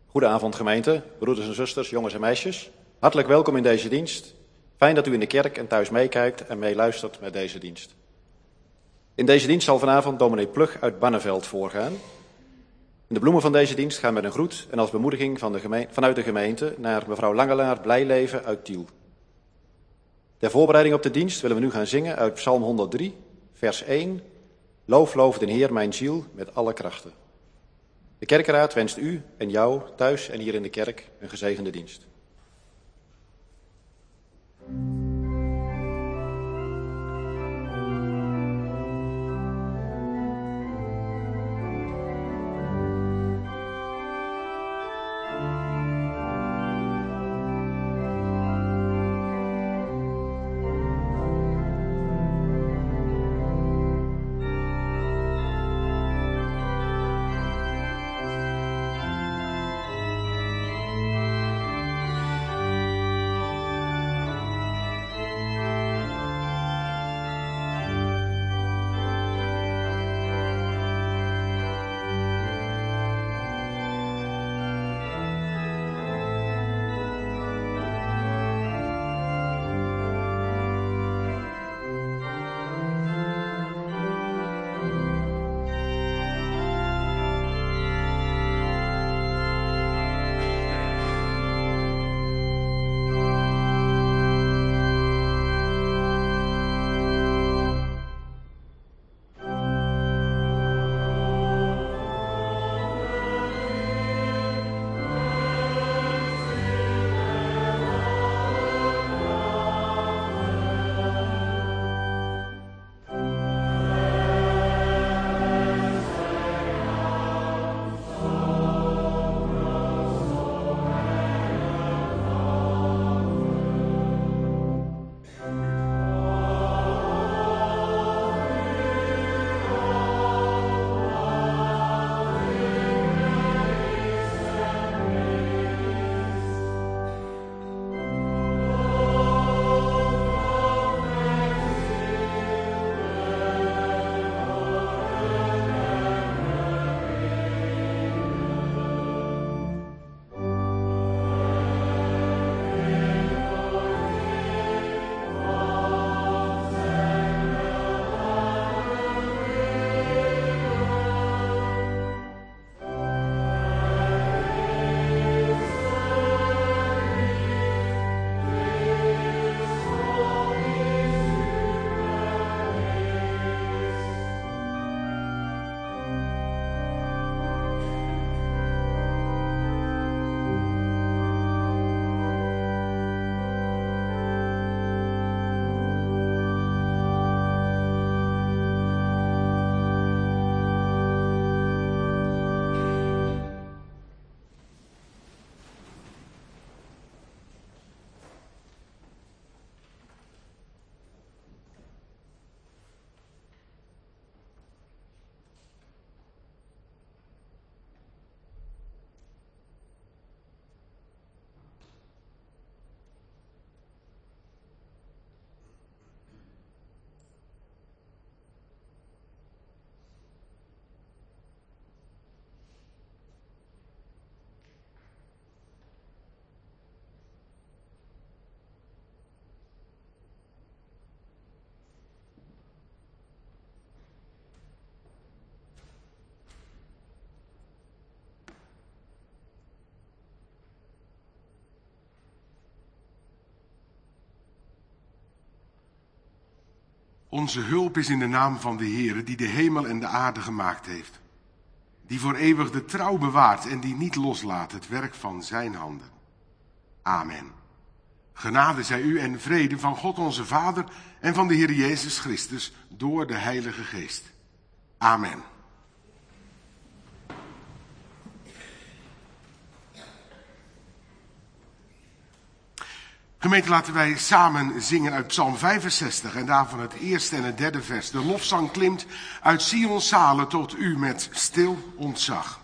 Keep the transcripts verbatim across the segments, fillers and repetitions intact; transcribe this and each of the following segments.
Goedenavond gemeente, broeders en zusters, jongens en meisjes. Hartelijk welkom in deze dienst. Fijn dat u in de kerk en thuis meekijkt en meeluistert met deze dienst. In deze dienst zal vanavond dominee Plug uit Barneveld voorgaan. De bloemen van deze dienst gaan met een groet en als bemoediging van de gemeente, vanuit de gemeente naar mevrouw Langelaar Blijleven uit Tiel. Ter voorbereiding op de dienst willen we nu gaan zingen uit Psalm honderddrie, vers één. Loof, loof den Heer mijn ziel met alle krachten. De kerkenraad wenst u en jou thuis en hier in de kerk een gezegende dienst. Onze hulp is in de naam van de Heere, die de hemel en de aarde gemaakt heeft. Die voor eeuwig de trouw bewaart en die niet loslaat het werk van zijn handen. Amen. Genade zij u en vrede van God onze Vader en van de Heer Jezus Christus door de Heilige Geest. Amen. Gemeente, laten wij samen zingen uit Psalm vijfenzestig en daarvan het eerste en het derde vers. De lofzang klimt uit Sions zalen tot u met stil ontzag.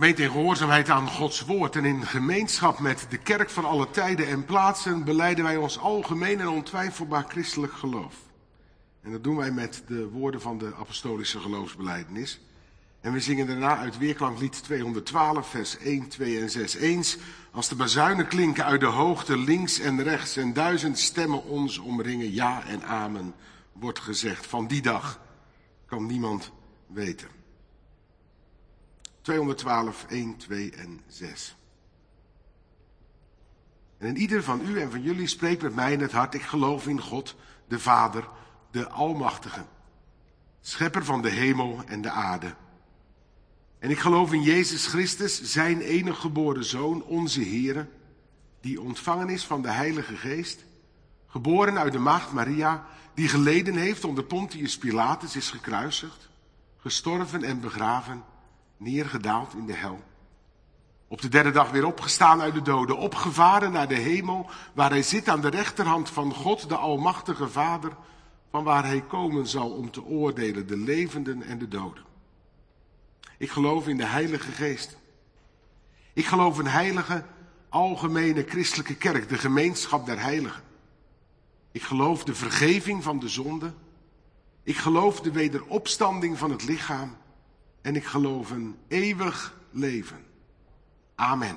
Gemeente in gehoorzaamheid aan Gods woord en in gemeenschap met de kerk van alle tijden en plaatsen belijden wij ons algemeen en ontwijfelbaar christelijk geloof. En dat doen wij met de woorden van de apostolische geloofsbelijdenis. En we zingen daarna uit Weerklanklied tweehonderdtwaalf, vers één, twee en zes. Eens als de bazuinen klinken uit de hoogte links en rechts en duizend stemmen ons omringen, ja en amen, wordt gezegd. Van die dag kan niemand weten. tweehonderdtwaalf, één, twee en zes. En in ieder van u en van jullie spreekt met mij in het hart, ik geloof in God, de Vader, de Almachtige, schepper van de hemel en de aarde. En ik geloof in Jezus Christus, zijn enige geboren Zoon, onze Heere, die ontvangen is van de Heilige Geest, geboren uit de maagd Maria, die geleden heeft onder Pontius Pilatus, is gekruisigd, gestorven en begraven, neergedaald in de hel. Op de derde dag weer opgestaan uit de doden, opgevaren naar de hemel, waar hij zit aan de rechterhand van God, de Almachtige Vader, van waar hij komen zal om te oordelen de levenden en de doden. Ik geloof in de Heilige Geest. Ik geloof in heilige, algemene christelijke kerk, de gemeenschap der heiligen. Ik geloof de vergeving van de zonde. Ik geloof de wederopstanding van het lichaam. En ik geloof een eeuwig leven. Amen.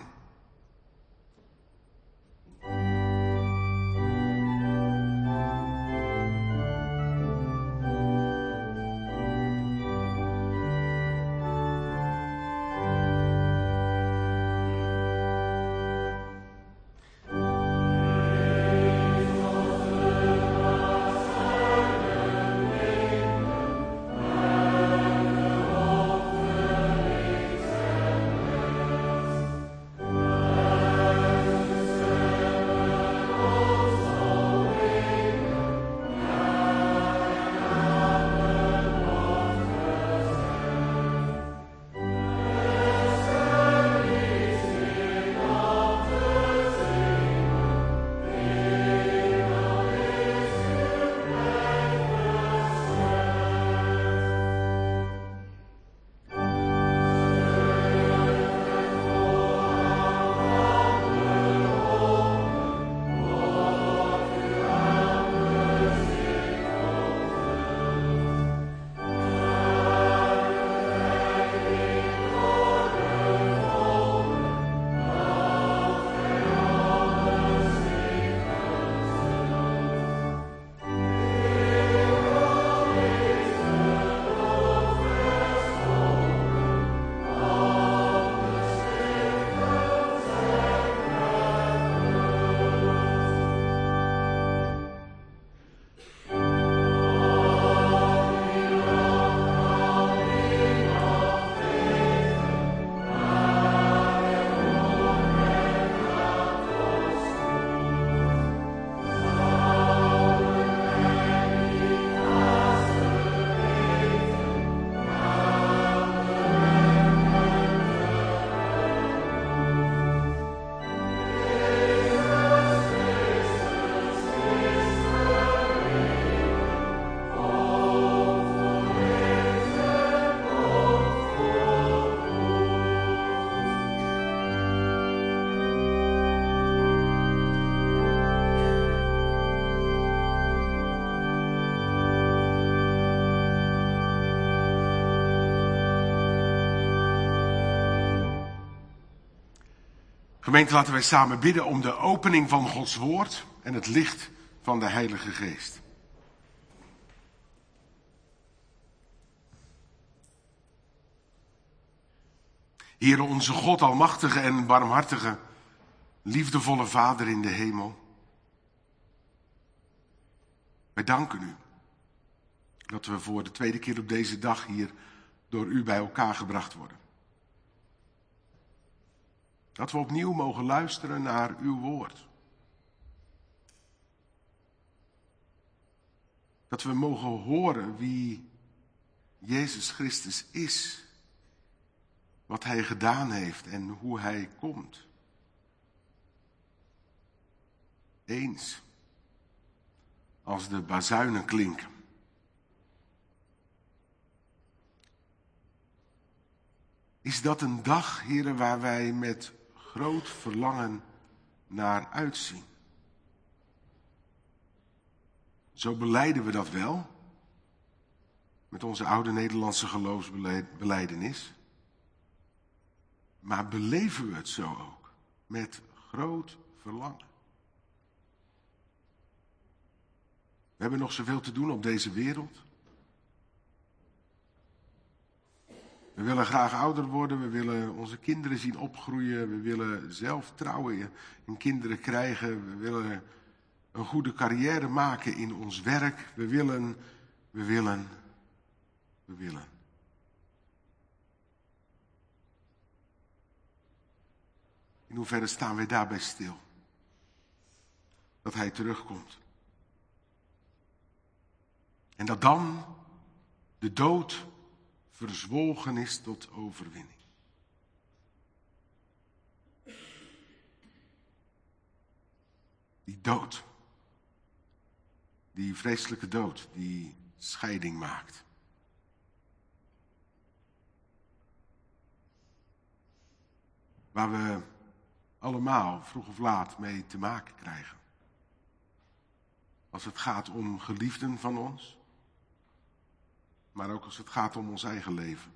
Gemeente, laten wij samen bidden om de opening van Gods woord en het licht van de Heilige Geest. Heere onze God, almachtige en barmhartige, liefdevolle Vader in de hemel. Wij danken u dat we voor de tweede keer op deze dag hier door u bij elkaar gebracht worden. Dat we opnieuw mogen luisteren naar uw woord. Dat we mogen horen wie Jezus Christus is. Wat hij gedaan heeft en hoe hij komt. Eens als de bazuinen klinken. is dat een dag, heren, waar wij met groot verlangen naar uitzien. Zo belijden we dat wel, met onze oude Nederlandse geloofsbelijdenis. Maar beleven we het zo ook, met groot verlangen. We hebben nog zoveel te doen op deze wereld. We willen graag ouder worden, we willen onze kinderen zien opgroeien, we willen zelf trouwen en kinderen krijgen, we willen een goede carrière maken in ons werk, we willen, we willen, we willen. In hoeverre staan wij daarbij stil? Dat hij terugkomt. En dat dan de dood verzwolgen is tot overwinning. Die dood. Die vreselijke dood die scheiding maakt. Waar we allemaal vroeg of laat mee te maken krijgen. Als het gaat om geliefden van ons. Maar ook als het gaat om ons eigen leven.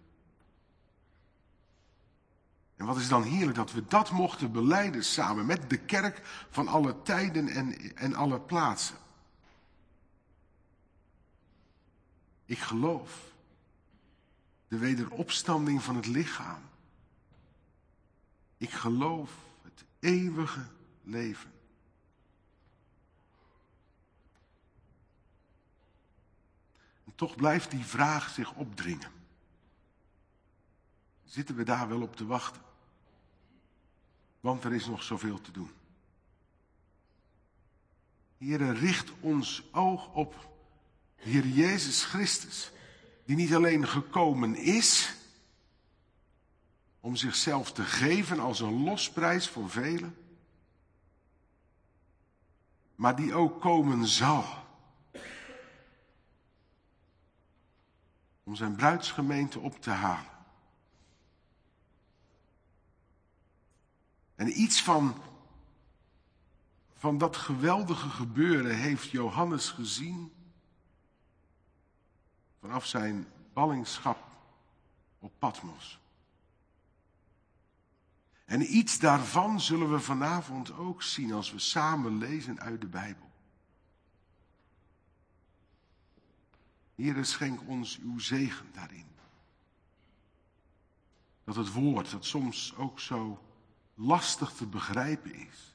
En wat is dan heerlijk dat we dat mochten belijden samen met de kerk van alle tijden en, en alle plaatsen. Ik geloof de wederopstanding van het lichaam. Ik geloof het eeuwige leven. En toch blijft die vraag zich opdringen. Zitten we daar wel op te wachten? Want er is nog zoveel te doen. Heere, richt ons oog op de Heer Jezus Christus, die niet alleen gekomen is om zichzelf te geven als een losprijs voor velen, maar die ook komen zal om zijn bruidsgemeente op te halen. En iets van, van dat geweldige gebeuren heeft Johannes gezien vanaf zijn ballingschap op Patmos. En iets daarvan zullen we vanavond ook zien als we samen lezen uit de Bijbel. Heere, schenk ons uw zegen daarin. Dat het woord, dat soms ook zo lastig te begrijpen is.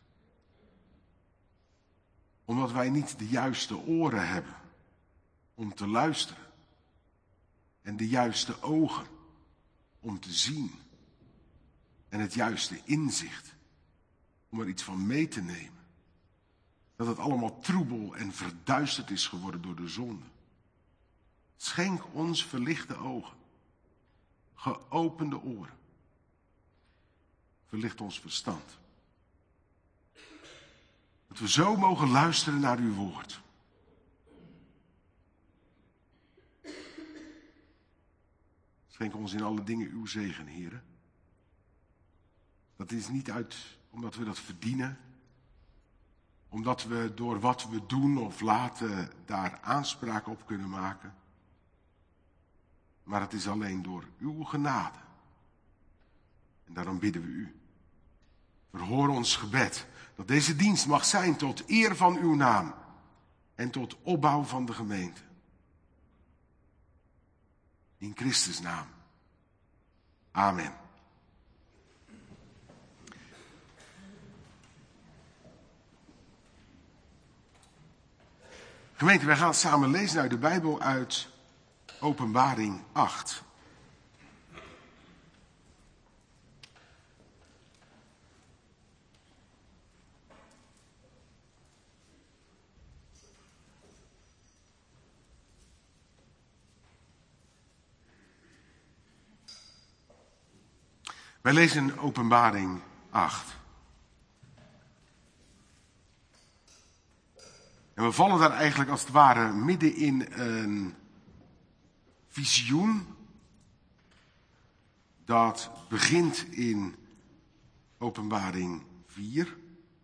Omdat wij niet de juiste oren hebben om te luisteren. En de juiste ogen om te zien. En het juiste inzicht om er iets van mee te nemen. Dat het allemaal troebel en verduisterd is geworden door de zonde. Schenk ons verlichte ogen. Geopende oren. Verlicht ons verstand. Dat we zo mogen luisteren naar uw woord. Schenk ons in alle dingen uw zegen, Heere. Dat is niet uit omdat we dat verdienen. Omdat we door wat we doen of laten daar aanspraak op kunnen maken. Maar het is alleen door uw genade. En daarom bidden we u. Verhoor ons gebed. Dat deze dienst mag zijn tot eer van uw naam. En tot opbouw van de gemeente. In Christus' naam. Amen. Gemeente, wij gaan samen lezen uit de Bijbel uit Openbaring acht. Wij lezen Openbaring acht. En we vallen daar eigenlijk als het ware midden in een visioen Dat begint in Openbaring vier,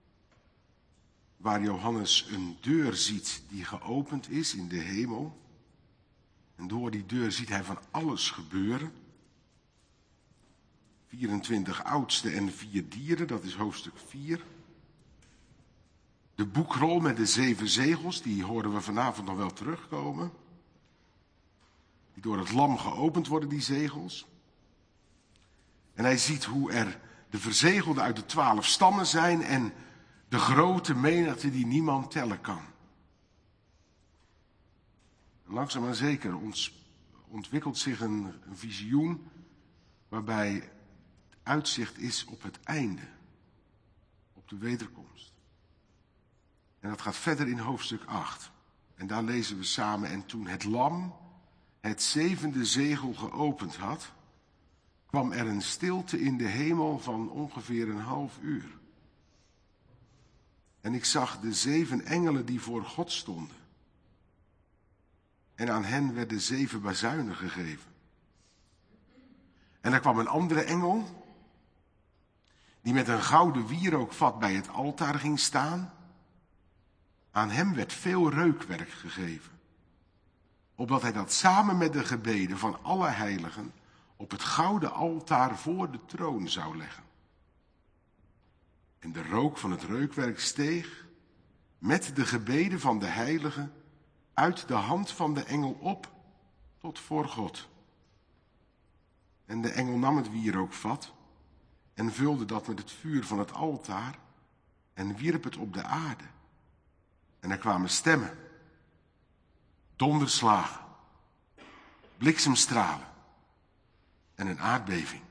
waar Johannes een deur ziet die geopend is in de hemel. En door die deur ziet hij van alles gebeuren. vierentwintig oudsten en vier dieren, dat is hoofdstuk vier. De boekrol met de zeven zegels, die horen we vanavond nog wel terugkomen. Die door het lam geopend worden, die zegels. En hij ziet hoe er de verzegelden uit de twaalf stammen zijn en de grote menigte die niemand tellen kan. En langzaam maar zeker ontwikkelt zich een, een visioen waarbij het uitzicht is op het einde, op de wederkomst. En dat gaat verder in hoofdstuk acht. En daar lezen we samen: en toen het lam het zevende zegel geopend had, kwam er een stilte in de hemel van ongeveer een half uur. En ik zag de zeven engelen die voor God stonden. En aan hen werden zeven bazuinen gegeven. En er kwam een andere engel, die met een gouden wierookvat bij het altaar ging staan. Aan hem werd veel reukwerk gegeven, opdat hij dat samen met de gebeden van alle heiligen op het gouden altaar voor de troon zou leggen. En de rook van het reukwerk steeg met de gebeden van de heiligen uit de hand van de engel op tot voor God. En de engel nam het wierookvat en vulde dat met het vuur van het altaar en wierp het op de aarde. En er kwamen stemmen, donderslagen, bliksemstralen en een aardbeving.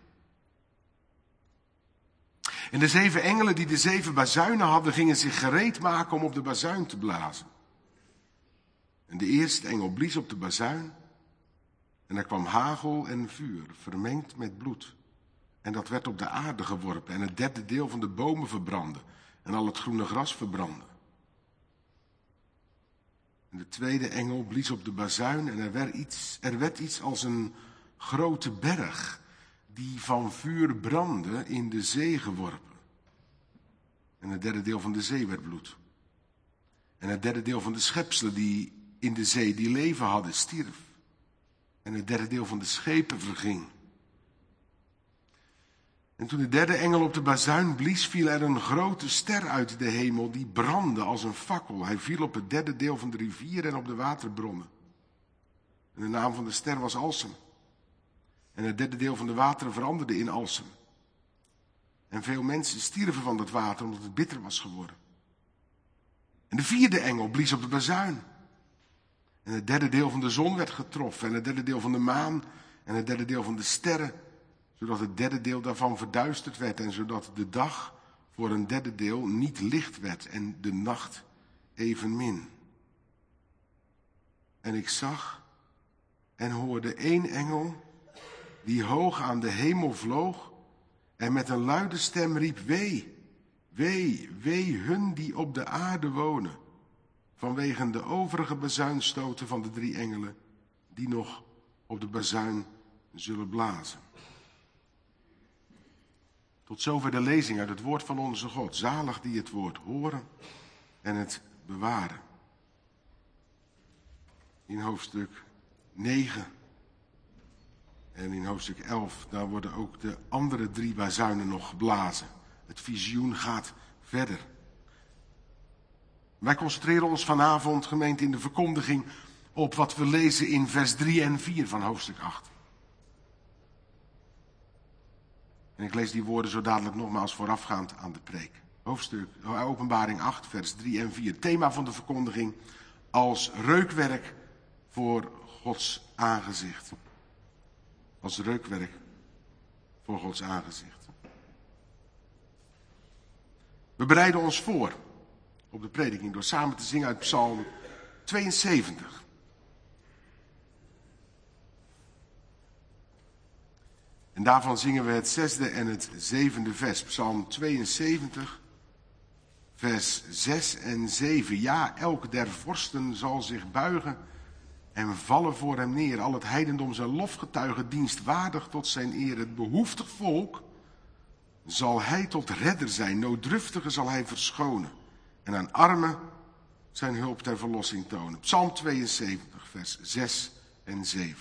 En de zeven engelen die de zeven bazuinen hadden, gingen zich gereed maken om op de bazuin te blazen. En de eerste engel blies op de bazuin en er kwam hagel en vuur, vermengd met bloed. En dat werd op de aarde geworpen en het derde deel van de bomen verbrandde en al het groene gras verbrandde. En de tweede engel blies op de bazuin en er werd iets, er werd iets als een grote berg die van vuur brandde in de zee geworpen. En het derde deel van de zee werd bloed. En het derde deel van de schepselen die in de zee die leven hadden, stierf. En het derde deel van de schepen verging. En toen de derde engel op de bazuin blies, viel er een grote ster uit de hemel die brandde als een fakkel. Hij viel op het derde deel van de rivier en op de waterbronnen. En de naam van de ster was Alsem. En het derde deel van de wateren veranderde in Alsem. En veel mensen stierven van dat water omdat het bitter was geworden. En de vierde engel blies op de bazuin. En het derde deel van de zon werd getroffen. En het derde deel van de maan. En het derde deel van de sterren. Zodat het derde deel daarvan verduisterd werd. En zodat de dag voor een derde deel niet licht werd. En de nacht evenmin. En ik zag en hoorde één engel die hoog aan de hemel vloog en met een luide stem riep: wee, wee, wee hun die op de aarde wonen, vanwege de overige bazuinstoten van de drie engelen die nog op de bazuin zullen blazen. Tot zover de lezing uit het woord van onze God. Zalig die het woord horen en het bewaren. In hoofdstuk negen en in hoofdstuk elf, daar worden ook de andere drie bazuinen nog geblazen. Het visioen gaat verder. Wij concentreren ons vanavond, gemeente, in de verkondiging op wat we lezen in vers drie en vier van hoofdstuk acht. En ik lees die woorden zo dadelijk nogmaals voorafgaand aan de preek. Hoofdstuk, Openbaring acht, vers drie en vier. Thema van de verkondiging: als reukwerk voor Gods aangezicht. Als reukwerk voor Gods aangezicht. We bereiden ons voor op de prediking door samen te zingen uit Psalm tweeënzeventig. En daarvan zingen we het zesde en het zevende vers. Psalm tweeënzeventig, vers zes en zeven. Ja, elk der vorsten zal zich buigen en vallen voor hem neer. Al het heidendom zijn lofgetuigen dienstwaardig tot zijn eer. Het behoeftig volk zal hij tot redder zijn. Nooddruftigen zal hij verschonen. En aan armen zijn hulp ter verlossing tonen. Psalm tweeënzeventig, vers zes en zeven.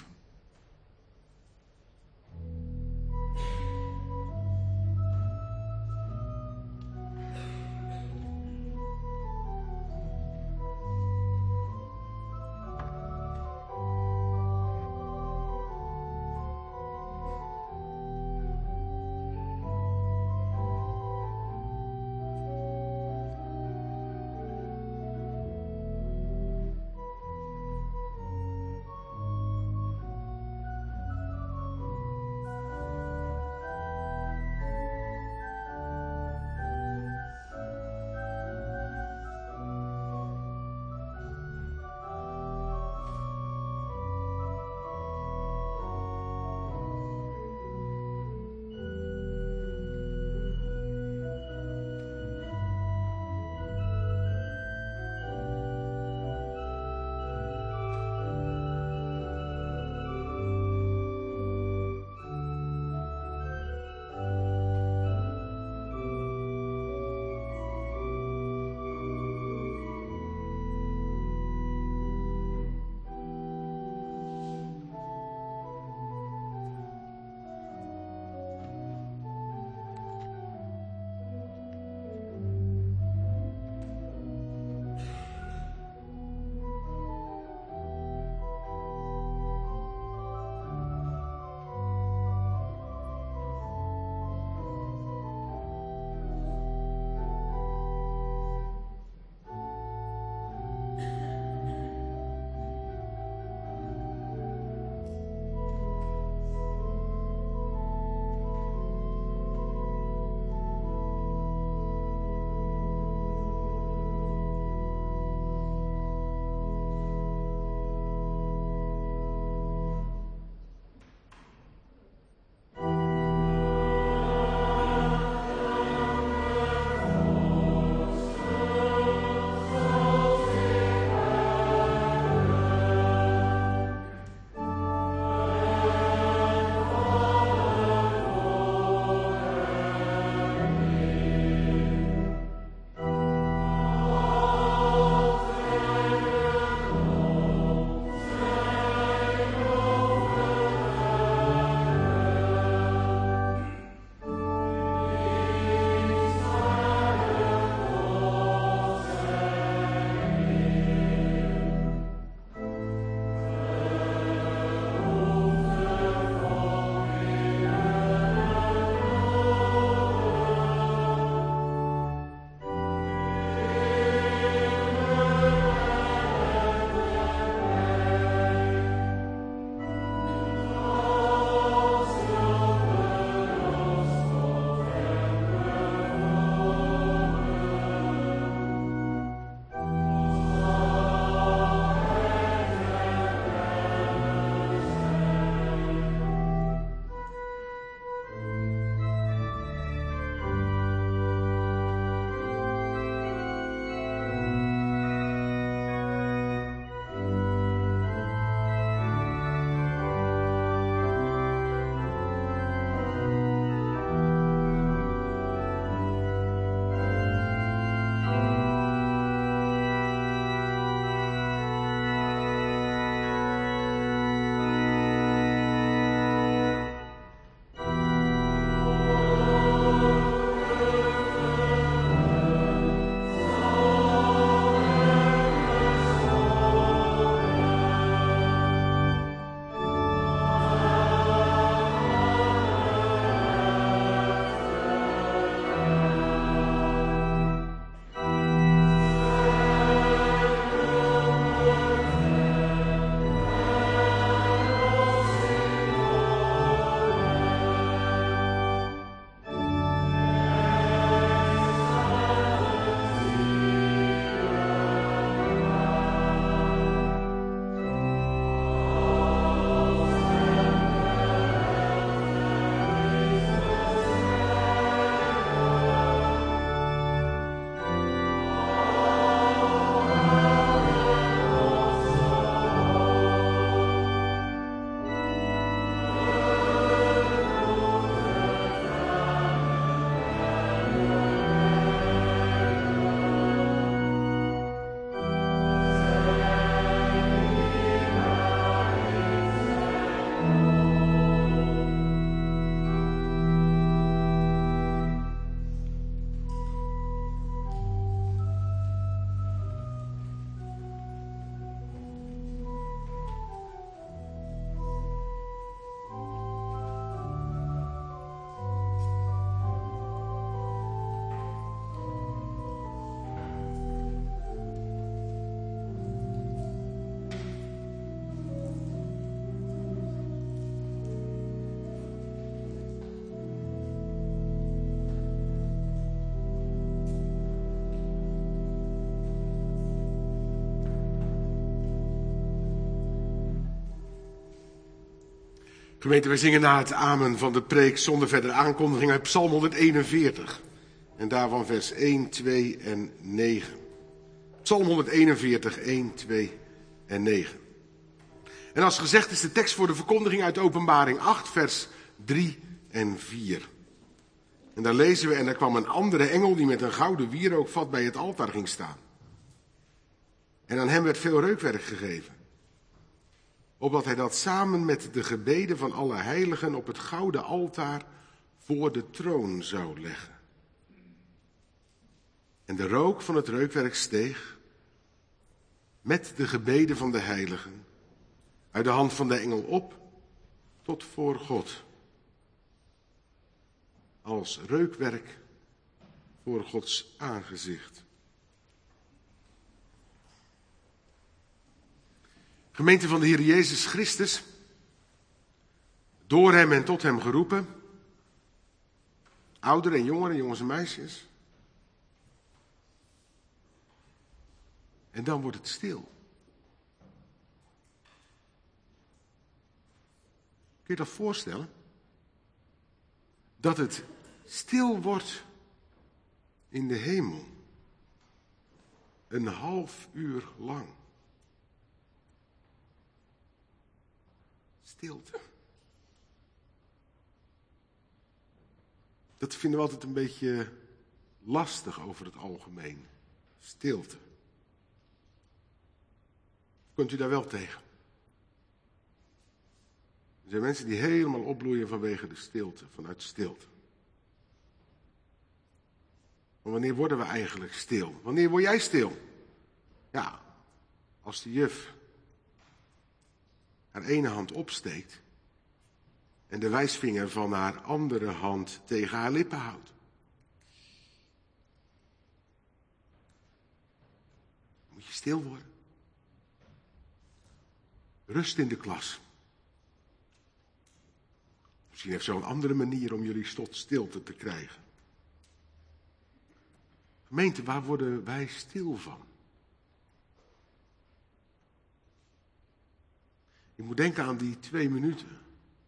Gemeente, wij zingen na het amen van de preek zonder verdere aankondiging uit Psalm honderdeenenveertig. En daarvan vers één, twee en negen. Psalm honderdeenenveertig, één, twee en negen. En als gezegd is de tekst voor de verkondiging uit Openbaring acht, vers drie en vier. En daar lezen we, en er kwam een andere engel die met een gouden wierookvat bij het altaar ging staan. En aan hem werd veel reukwerk gegeven, opdat hij dat samen met de gebeden van alle heiligen op het gouden altaar voor de troon zou leggen. En de rook van het reukwerk steeg met de gebeden van de heiligen uit de hand van de engel op tot voor God. Als reukwerk voor Gods aangezicht. Gemeente van de Heer Jezus Christus, door hem en tot hem geroepen, ouderen en jongeren, jongens en meisjes. En dan wordt het stil. Kun je dat voorstellen? Dat het stil wordt in de hemel. Een half uur lang. Stilte. Dat vinden we altijd een beetje lastig over het algemeen. Stilte. Kunt u daar wel tegen? Er zijn mensen die helemaal opbloeien vanwege de stilte, vanuit stilte. Maar wanneer worden we eigenlijk stil? Wanneer word jij stil? Ja, als de juf haar ene hand opsteekt en de wijsvinger van haar andere hand tegen haar lippen houdt. Moet je stil worden. Rust in de klas. Misschien heeft zo'n andere manier om jullie tot stilte te krijgen. Gemeente, waar worden wij stil van? Ik moet denken aan die twee minuten.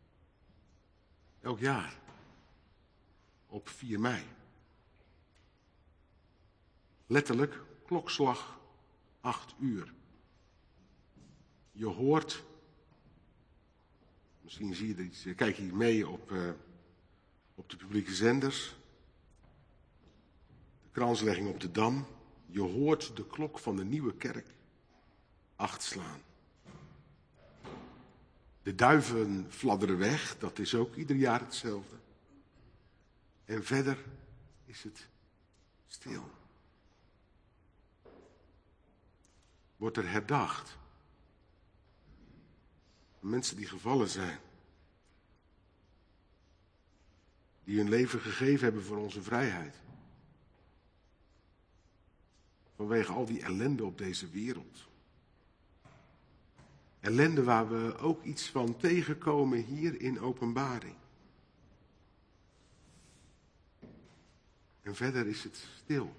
Elk jaar. Op vier mei. Letterlijk, klokslag acht uur. Je hoort, misschien zie je iets, kijk hier mee op, uh, op de publieke zenders. De kranslegging op de Dam. Je hoort de klok van de Nieuwe Kerk acht slaan. De duiven fladderen weg, dat is ook ieder jaar hetzelfde. En verder is het stil. Wordt er herdacht. Mensen die gevallen zijn. Die hun leven gegeven hebben voor onze vrijheid. Vanwege al die ellende op deze wereld. Ellende waar we ook iets van tegenkomen hier in Openbaring. En verder is het stil.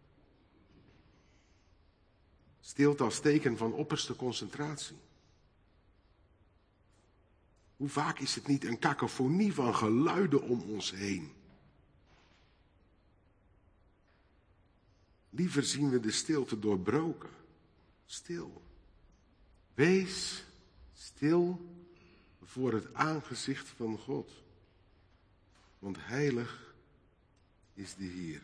Stilte als teken van opperste concentratie. Hoe vaak is het niet een kakofonie van geluiden om ons heen? Liever zien we de stilte doorbroken. Stil. Wees stil voor het aangezicht van God. Want heilig is de Heer.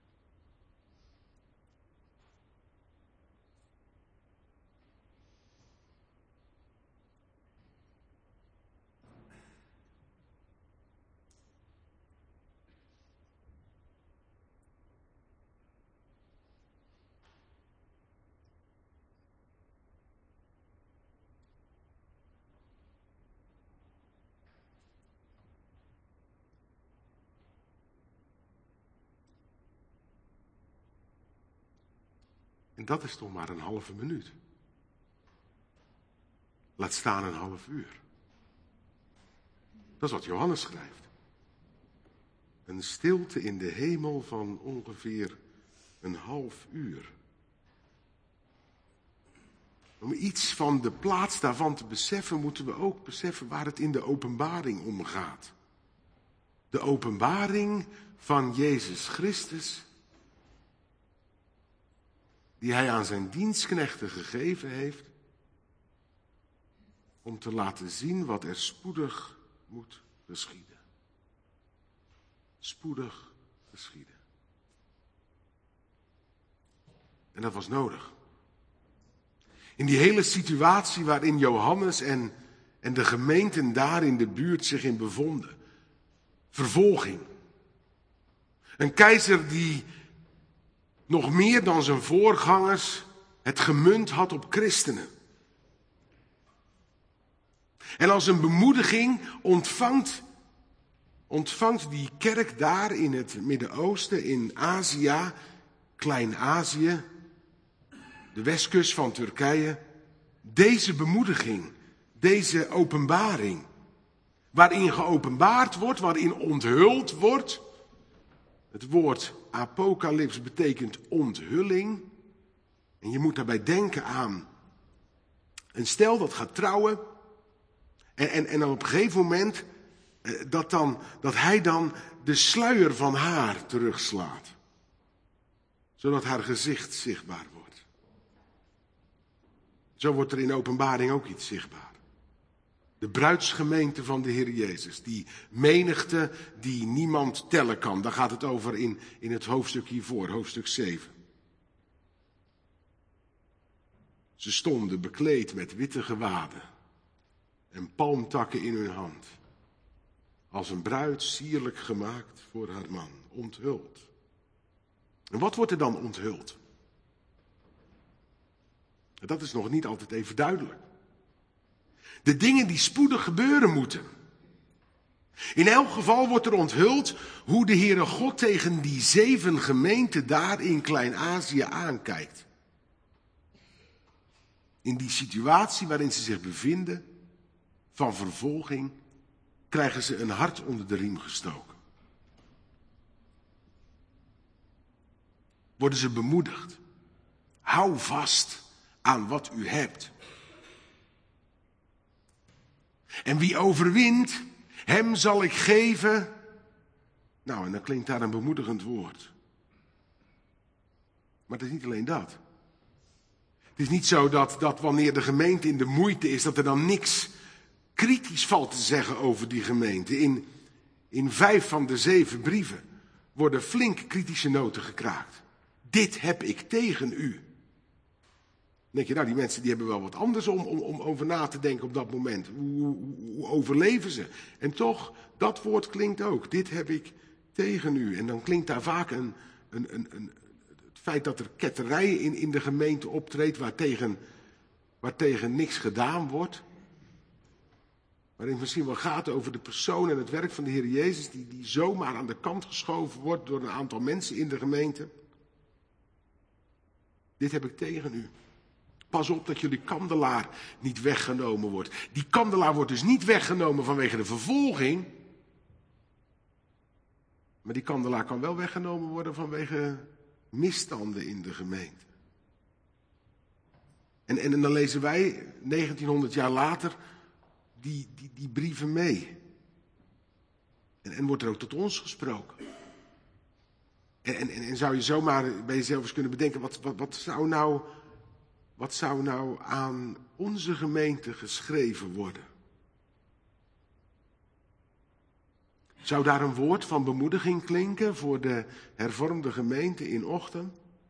En dat is toch maar een halve minuut. Laat staan een half uur. Dat is wat Johannes schrijft. Een stilte in de hemel van ongeveer een half uur. Om iets van de plaats daarvan te beseffen, moeten we ook beseffen waar het in de openbaring om gaat. De openbaring van Jezus Christus, die hij aan zijn dienstknechten gegeven heeft, om te laten zien wat er spoedig moet geschieden. Spoedig geschieden. En dat was nodig. In die hele situatie waarin Johannes en, en de gemeenten daar in de buurt zich in bevonden. Vervolging. Een keizer die nog meer dan zijn voorgangers het gemunt had op christenen. En als een bemoediging ontvangt, ontvangt die kerk daar in het Midden-Oosten, in Azië, Klein-Azië, de westkust van Turkije, deze bemoediging, deze openbaring, waarin geopenbaard wordt, waarin onthuld wordt. Het woord apocalyps betekent onthulling. En je moet daarbij denken aan een stel dat gaat trouwen. En, en, en op een gegeven moment dat, dan, dat hij dan de sluier van haar terugslaat. Zodat haar gezicht zichtbaar wordt. Zo wordt er in openbaring ook iets zichtbaar. De bruidsgemeente van de Heer Jezus. Die menigte die niemand tellen kan. Daar gaat het over in, in het hoofdstuk hiervoor, hoofdstuk zeven. Ze stonden bekleed met witte gewaden en palmtakken in hun hand. Als een bruid sierlijk gemaakt voor haar man, onthuld. En wat wordt er dan onthuld? Dat is nog niet altijd even duidelijk. De dingen die spoedig gebeuren moeten. In elk geval wordt er onthuld hoe de Heere God tegen die zeven gemeenten daar in Klein-Azië aankijkt. In die situatie waarin ze zich bevinden, van vervolging, krijgen ze een hart onder de riem gestoken. Worden ze bemoedigd. Hou vast aan wat u hebt. En wie overwint, hem zal ik geven. Nou, en dan klinkt daar een bemoedigend woord. Maar het is niet alleen dat. Het is niet zo dat, dat wanneer de gemeente in de moeite is, dat er dan niks kritisch valt te zeggen over die gemeente. In, in vijf van de zeven brieven worden flink kritische noten gekraakt. Dit heb ik tegen u. Dan denk je, nou, die mensen die hebben wel wat anders om, om, om over na te denken op dat moment. Hoe, hoe, hoe overleven ze? En toch, dat woord klinkt ook. Dit heb ik tegen u. En dan klinkt daar vaak een, een, een, een, het feit dat er ketterij in, in de gemeente optreedt, waartegen, waartegen niks gedaan wordt. Waarin het misschien wel gaat over de persoon en het werk van de Heer Jezus, die, die zomaar aan de kant geschoven wordt door een aantal mensen in de gemeente. Dit heb ik tegen u. Pas op dat jullie kandelaar niet weggenomen wordt. Die kandelaar wordt dus niet weggenomen vanwege de vervolging. Maar die kandelaar kan wel weggenomen worden vanwege misstanden in de gemeente. En, en, en dan lezen wij negentienhonderd jaar later die, die, die brieven mee. En, en wordt er ook tot ons gesproken. En, en, en zou je zomaar bij jezelf eens kunnen bedenken, wat, wat, wat, zou nou, wat zou nou aan onze gemeente geschreven worden? Zou daar een woord van bemoediging klinken voor de hervormde gemeente in Ochten?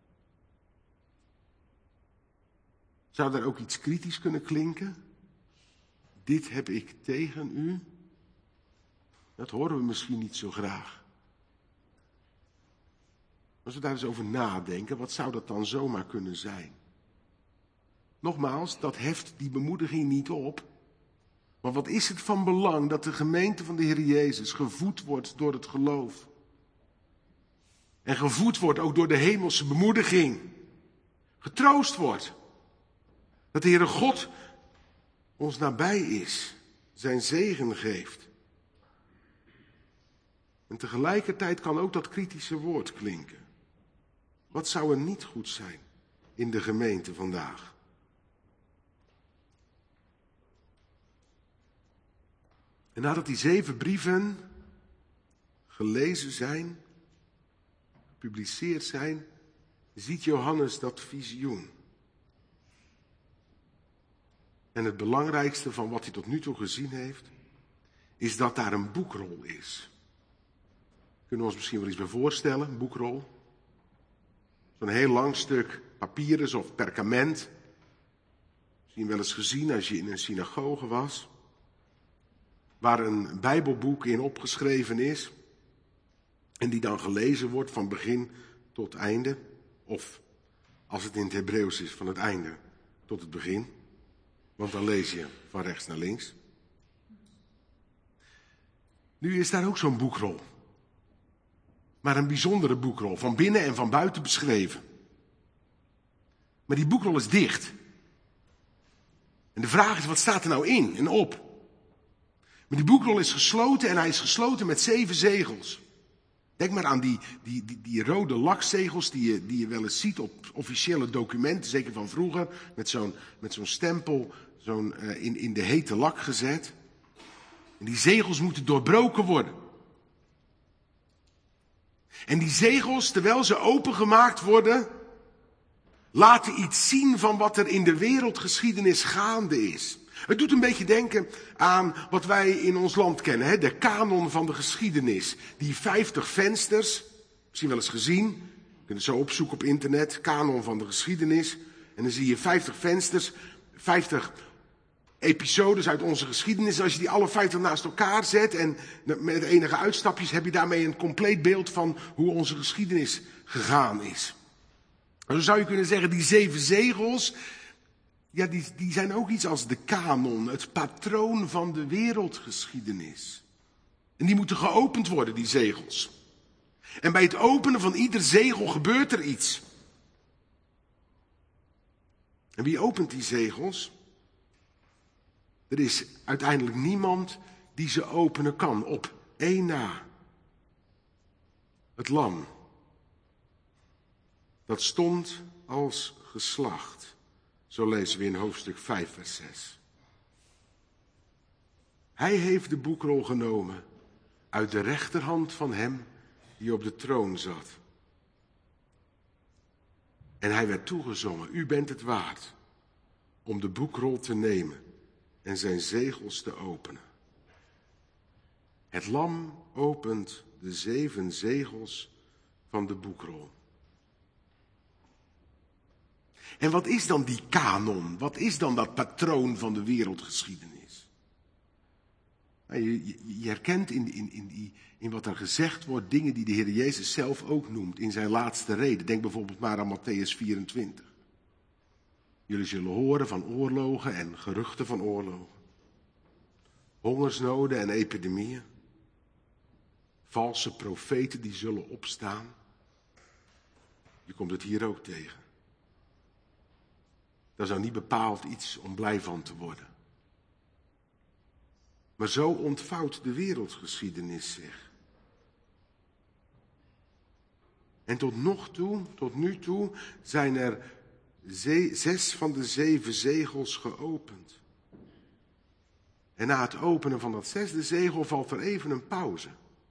Zou daar ook iets kritisch kunnen klinken? Dit heb ik tegen u. Dat horen we misschien niet zo graag. Als we daar eens over nadenken, wat zou dat dan zomaar kunnen zijn? Nogmaals, dat heft die bemoediging niet op. Maar wat is het van belang dat de gemeente van de Heer Jezus gevoed wordt door het geloof? En gevoed wordt ook door de hemelse bemoediging. Getroost wordt. Dat de Heere God ons nabij is, zijn zegen geeft. En tegelijkertijd kan ook dat kritische woord klinken. Wat zou er niet goed zijn in de gemeente vandaag? En nadat die zeven brieven gelezen zijn, gepubliceerd zijn, ziet Johannes dat visioen. En het belangrijkste van wat hij tot nu toe gezien heeft, is dat daar een boekrol is. Kunnen we ons misschien wel iets bij voorstellen, een boekrol? Zo'n heel lang stuk papyrus of perkament. Misschien wel eens gezien als je in een synagoge was. Waar een Bijbelboek in opgeschreven is. En die dan gelezen wordt van begin tot einde. Of als het in het Hebreeuws is, van het einde tot het begin. Want dan lees je van rechts naar links. Nu is daar ook zo'n boekrol. Maar een bijzondere boekrol, van binnen en van buiten beschreven. Maar die boekrol is dicht. En de vraag is, wat staat er nou in en op? Maar die boekrol is gesloten en hij is gesloten met zeven zegels. Denk maar aan die, die, die, die rode lakzegels die je, die je wel eens ziet op officiële documenten, zeker van vroeger, met zo'n, met zo'n stempel zo'n, uh, in, in de hete lak gezet. En die zegels moeten doorbroken worden. En die zegels, terwijl ze opengemaakt worden, laten iets zien van wat er in de wereldgeschiedenis gaande is. Het doet een beetje denken aan wat wij in ons land kennen, hè? De kanon van de geschiedenis. Die vijftig vensters, misschien wel eens gezien, je kunt het zo opzoeken op internet, kanon van de geschiedenis. En dan zie je vijftig vensters, vijftig episodes uit onze geschiedenis. Als je die alle vijftig naast elkaar zet en met enige uitstapjes heb je daarmee een compleet beeld van hoe onze geschiedenis gegaan is. En zo zou je kunnen zeggen, die zeven zegels, ja, die, die zijn ook iets als de kanon, het patroon van de wereldgeschiedenis. En die moeten geopend worden, die zegels. En bij het openen van ieder zegel gebeurt er iets. En wie opent die zegels? Er is uiteindelijk niemand die ze openen kan, op één na. Het lam. Dat stond als geslacht. Zo lezen we in hoofdstuk vijf, vers zes. Hij heeft de boekrol genomen uit de rechterhand van hem die op de troon zat. En hij werd toegezongen, u bent het waard om de boekrol te nemen en zijn zegels te openen. Het lam opent de zeven zegels van de boekrol. En wat is dan die kanon? Wat is dan dat patroon van de wereldgeschiedenis? Nou, je, je, je herkent in, in, in, die, in wat er gezegd wordt dingen die de Heer Jezus zelf ook noemt in zijn laatste reden. Denk bijvoorbeeld maar aan Mattheüs vierentwintig. Jullie zullen horen van oorlogen en geruchten van oorlogen. Hongersnoden en epidemieën. Valse profeten die zullen opstaan. Je komt het hier ook tegen. Dat is nou niet bepaald iets om blij van te worden. Maar zo ontvouwt de wereldgeschiedenis zich. En tot nog toe, tot nu toe, zijn er ze- zes van de zeven zegels geopend. En na het openen van dat zesde zegel valt er even een pauze.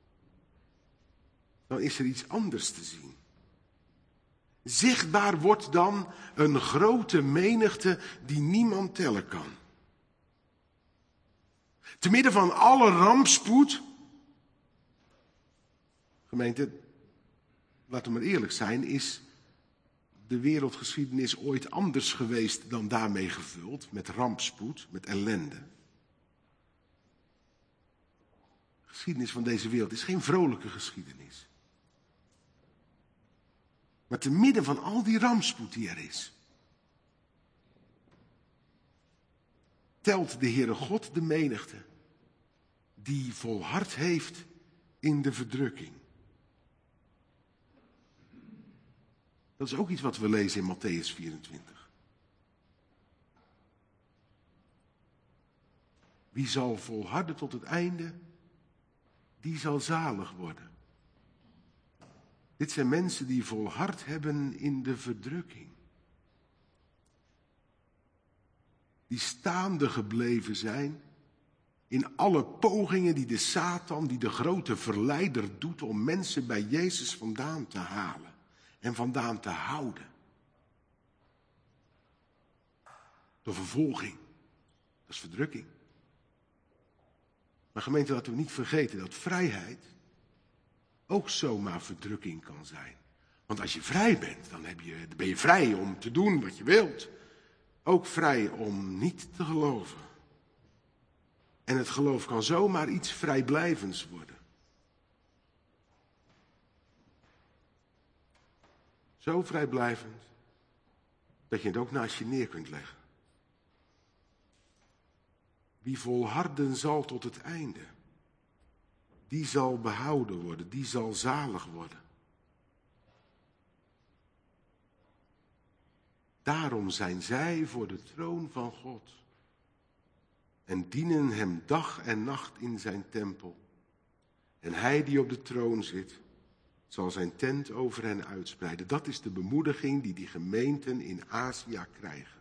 Dan is er iets anders te zien. Zichtbaar wordt dan een grote menigte die niemand tellen kan. Te midden van alle rampspoed. Gemeente, laten we maar eerlijk zijn, is de wereldgeschiedenis ooit anders geweest dan daarmee gevuld, met rampspoed, met ellende. De geschiedenis van deze wereld is geen vrolijke geschiedenis. Maar te midden van al die rampspoed die er is, telt de Heere God de menigte die volhard heeft in de verdrukking. Dat is ook iets wat we lezen in Mattheüs vierentwintig. Wie zal volharden tot het einde, die zal zalig worden. Dit zijn mensen die volhard hebben in de verdrukking. Die staande gebleven zijn In alle pogingen die de Satan, die de grote verleider doet om mensen bij Jezus vandaan te halen en vandaan te houden. Door vervolging. Dat is verdrukking. Maar gemeente, laten we niet vergeten dat vrijheid ook zomaar verdrukking kan zijn. Want als je vrij bent, dan, heb je, dan ben je vrij om te doen wat je wilt. Ook vrij om niet te geloven. En het geloof kan zomaar iets vrijblijvends worden. Zo vrijblijvend dat je het ook naast je neer kunt leggen. Wie volharden zal tot het einde, die zal behouden worden, die zal zalig worden. Daarom zijn zij voor de troon van God en dienen hem dag en nacht in zijn tempel. En hij die op de troon zit, zal zijn tent over hen uitspreiden. Dat is de bemoediging die die gemeenten in Azië krijgen.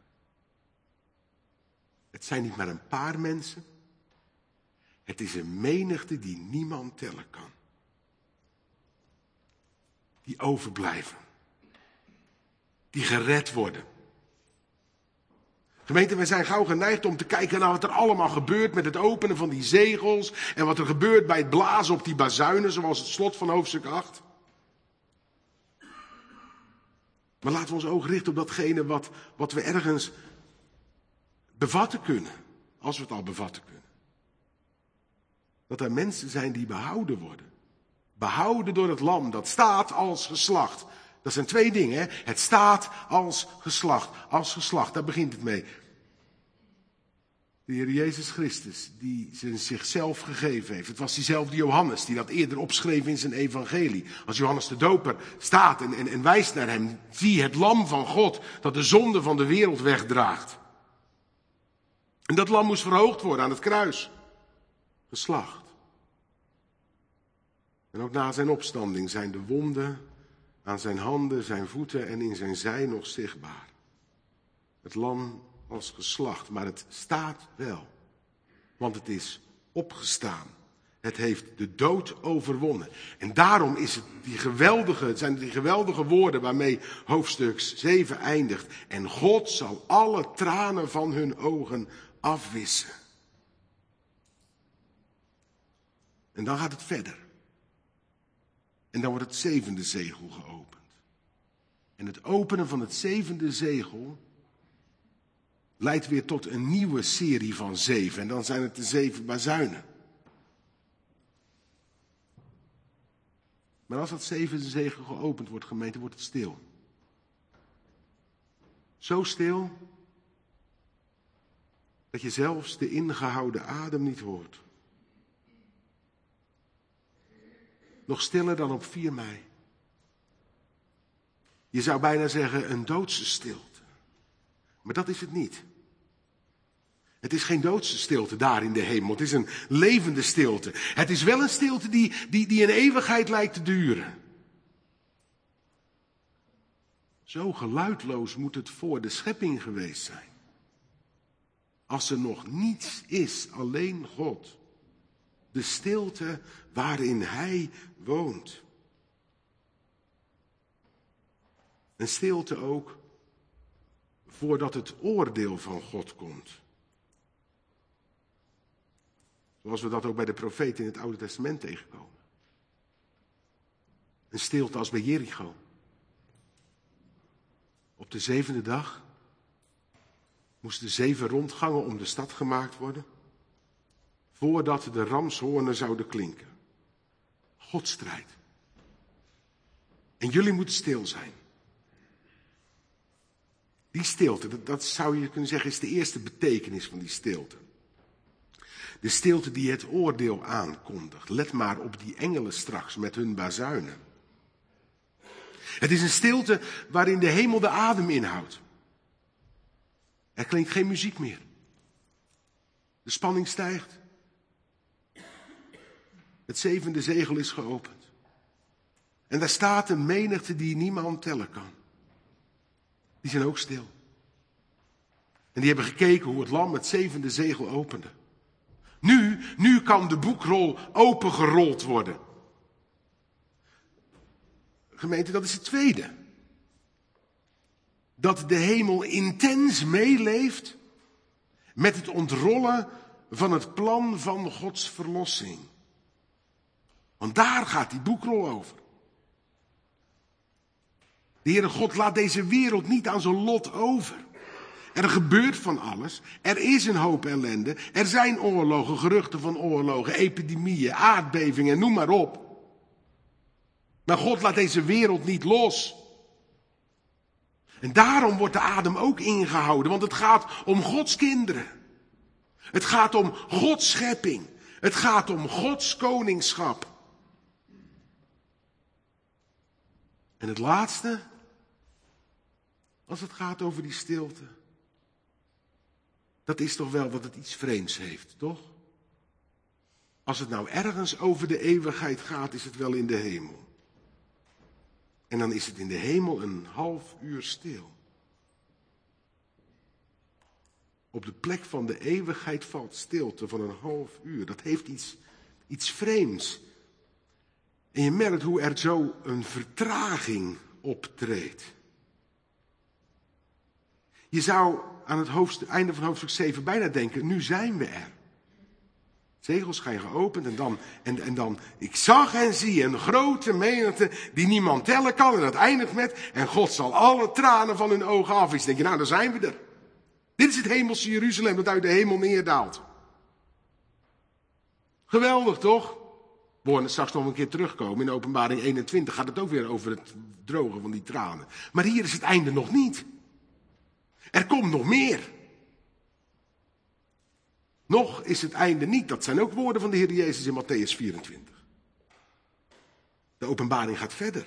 Het zijn niet maar een paar mensen. Het is een menigte die niemand tellen kan. Die overblijven. Die gered worden. Gemeente, wij zijn gauw geneigd om te kijken naar wat er allemaal gebeurt met het openen van die zegels. En wat er gebeurt bij het blazen op die bazuinen, zoals het slot van hoofdstuk acht. Maar laten we ons oog richten op datgene wat, wat we ergens bevatten kunnen. Als we het al bevatten kunnen. Dat er mensen zijn die behouden worden. Behouden door het lam, dat staat als geslacht. Dat zijn twee dingen, hè? Het staat als geslacht. Als geslacht, daar begint het mee. De Heer Jezus Christus, die zichzelf gegeven heeft. Het was diezelfde Johannes, die dat eerder opschreef in zijn evangelie. Als Johannes de Doper staat en, en, en wijst naar hem. Zie het lam van God, dat de zonde van de wereld wegdraagt. En dat lam moest verhoogd worden aan het kruis. Geslacht. En ook na zijn opstanding zijn de wonden aan zijn handen, zijn voeten en in zijn zij nog zichtbaar. Het lam als geslacht, maar het staat wel. Want het is opgestaan. Het heeft de dood overwonnen. En daarom is het die geweldige, zijn het die geweldige woorden waarmee hoofdstuk zeven eindigt. En God zal alle tranen van hun ogen afwissen. En dan gaat het verder. En dan wordt het zevende zegel geopend. En het openen van het zevende zegel leidt weer tot een nieuwe serie van zeven. En dan zijn het de zeven bazuinen. Maar als dat zevende zegel geopend wordt, gemeente, wordt het stil. Zo stil dat je zelfs de ingehouden adem niet hoort. Nog stiller dan op vier mei. Je zou bijna zeggen een doodse stilte. Maar dat is het niet. Het is geen doodse stilte daar in de hemel. Het is een levende stilte. Het is wel een stilte die, die, die een eeuwigheid lijkt te duren. Zo geluidloos moet het voor de schepping geweest zijn. Als er nog niets is, alleen God. De stilte waarin hij woont. Een stilte ook voordat het oordeel van God komt. Zoals we dat ook bij de profeten in het Oude Testament tegenkomen. Een stilte als bij Jericho. Op de zevende dag moesten zeven rondgangen om de stad gemaakt worden. Voordat de ramshoornen zouden klinken. Godstrijd. En jullie moeten stil zijn. Die stilte, dat, dat zou je kunnen zeggen is de eerste betekenis van die stilte. De stilte die het oordeel aankondigt. Let maar op die engelen straks met hun bazuinen. Het is een stilte waarin de hemel de adem inhoudt. Er klinkt geen muziek meer. De spanning stijgt. Het zevende zegel is geopend. En daar staat een menigte die niemand tellen kan. Die zijn ook stil. En die hebben gekeken hoe het lam het zevende zegel opende. Nu, nu kan de boekrol opengerold worden. Gemeente, dat is het tweede. Dat de hemel intens meeleeft met het ontrollen van het plan van Gods verlossing. Want daar gaat die boekrol over. De Heere God laat deze wereld niet aan zijn lot over. Er gebeurt van alles. Er is een hoop ellende. Er zijn oorlogen, geruchten van oorlogen, epidemieën, aardbevingen, noem maar op. Maar God laat deze wereld niet los. En daarom wordt de adem ook ingehouden, want het gaat om Gods kinderen. Het gaat om Gods schepping. Het gaat om Gods koningschap. En het laatste, als het gaat over die stilte, dat is toch wel dat het iets vreemds heeft, toch? Als het nou ergens over de eeuwigheid gaat, is het wel in de hemel. En dan is het in de hemel een half uur stil. Op de plek van de eeuwigheid valt stilte van een half uur. Dat heeft iets, iets vreemds. En je merkt hoe er zo een vertraging optreedt. Je zou aan het hoofdstuk, einde van hoofdstuk zeven bijna denken, nu zijn we er. Zegels zijn geopend en dan, en, en dan, ik zag en zie een grote menigte die niemand tellen kan. En dat eindigt met, en God zal alle tranen van hun ogen afwischen. Dan denk je, nou, dan zijn we er. Dit is het hemelse Jeruzalem dat uit de hemel neerdaalt. Geweldig, toch? We horen het straks nog een keer terugkomen. In Openbaring eenentwintig gaat het ook weer over het drogen van die tranen. Maar hier is het einde nog niet. Er komt nog meer. Nog is het einde niet. Dat zijn ook woorden van de Heer Jezus in Matthäus vierentwintig. De openbaring gaat verder.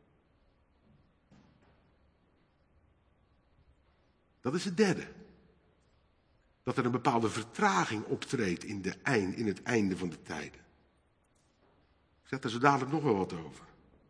Dat is het derde. Dat er een bepaalde vertraging optreedt in, de eind, in het einde van de tijden. Ik zeg daar zo dadelijk nog wel wat over.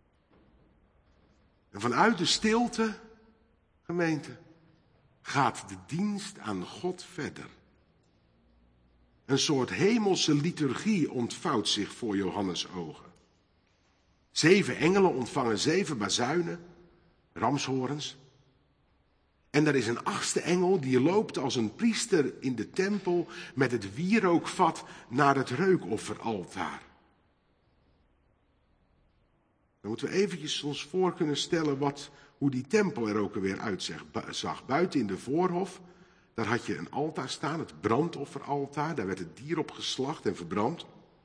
En vanuit de stilte, gemeente, gaat de dienst aan God verder. Een soort hemelse liturgie ontvouwt zich voor Johannes' ogen. Zeven engelen ontvangen zeven bazuinen, ramshorens. En er is een achtste engel die loopt als een priester in de tempel met het wierookvat naar het reukofferaltaar. Dan moeten we eventjes ons voor kunnen stellen wat, hoe die tempel er ook alweer uitzag. Buiten in de voorhof, daar had je een altaar staan, het brandofferaltaar. Daar werd het dier op geslacht en verbrand.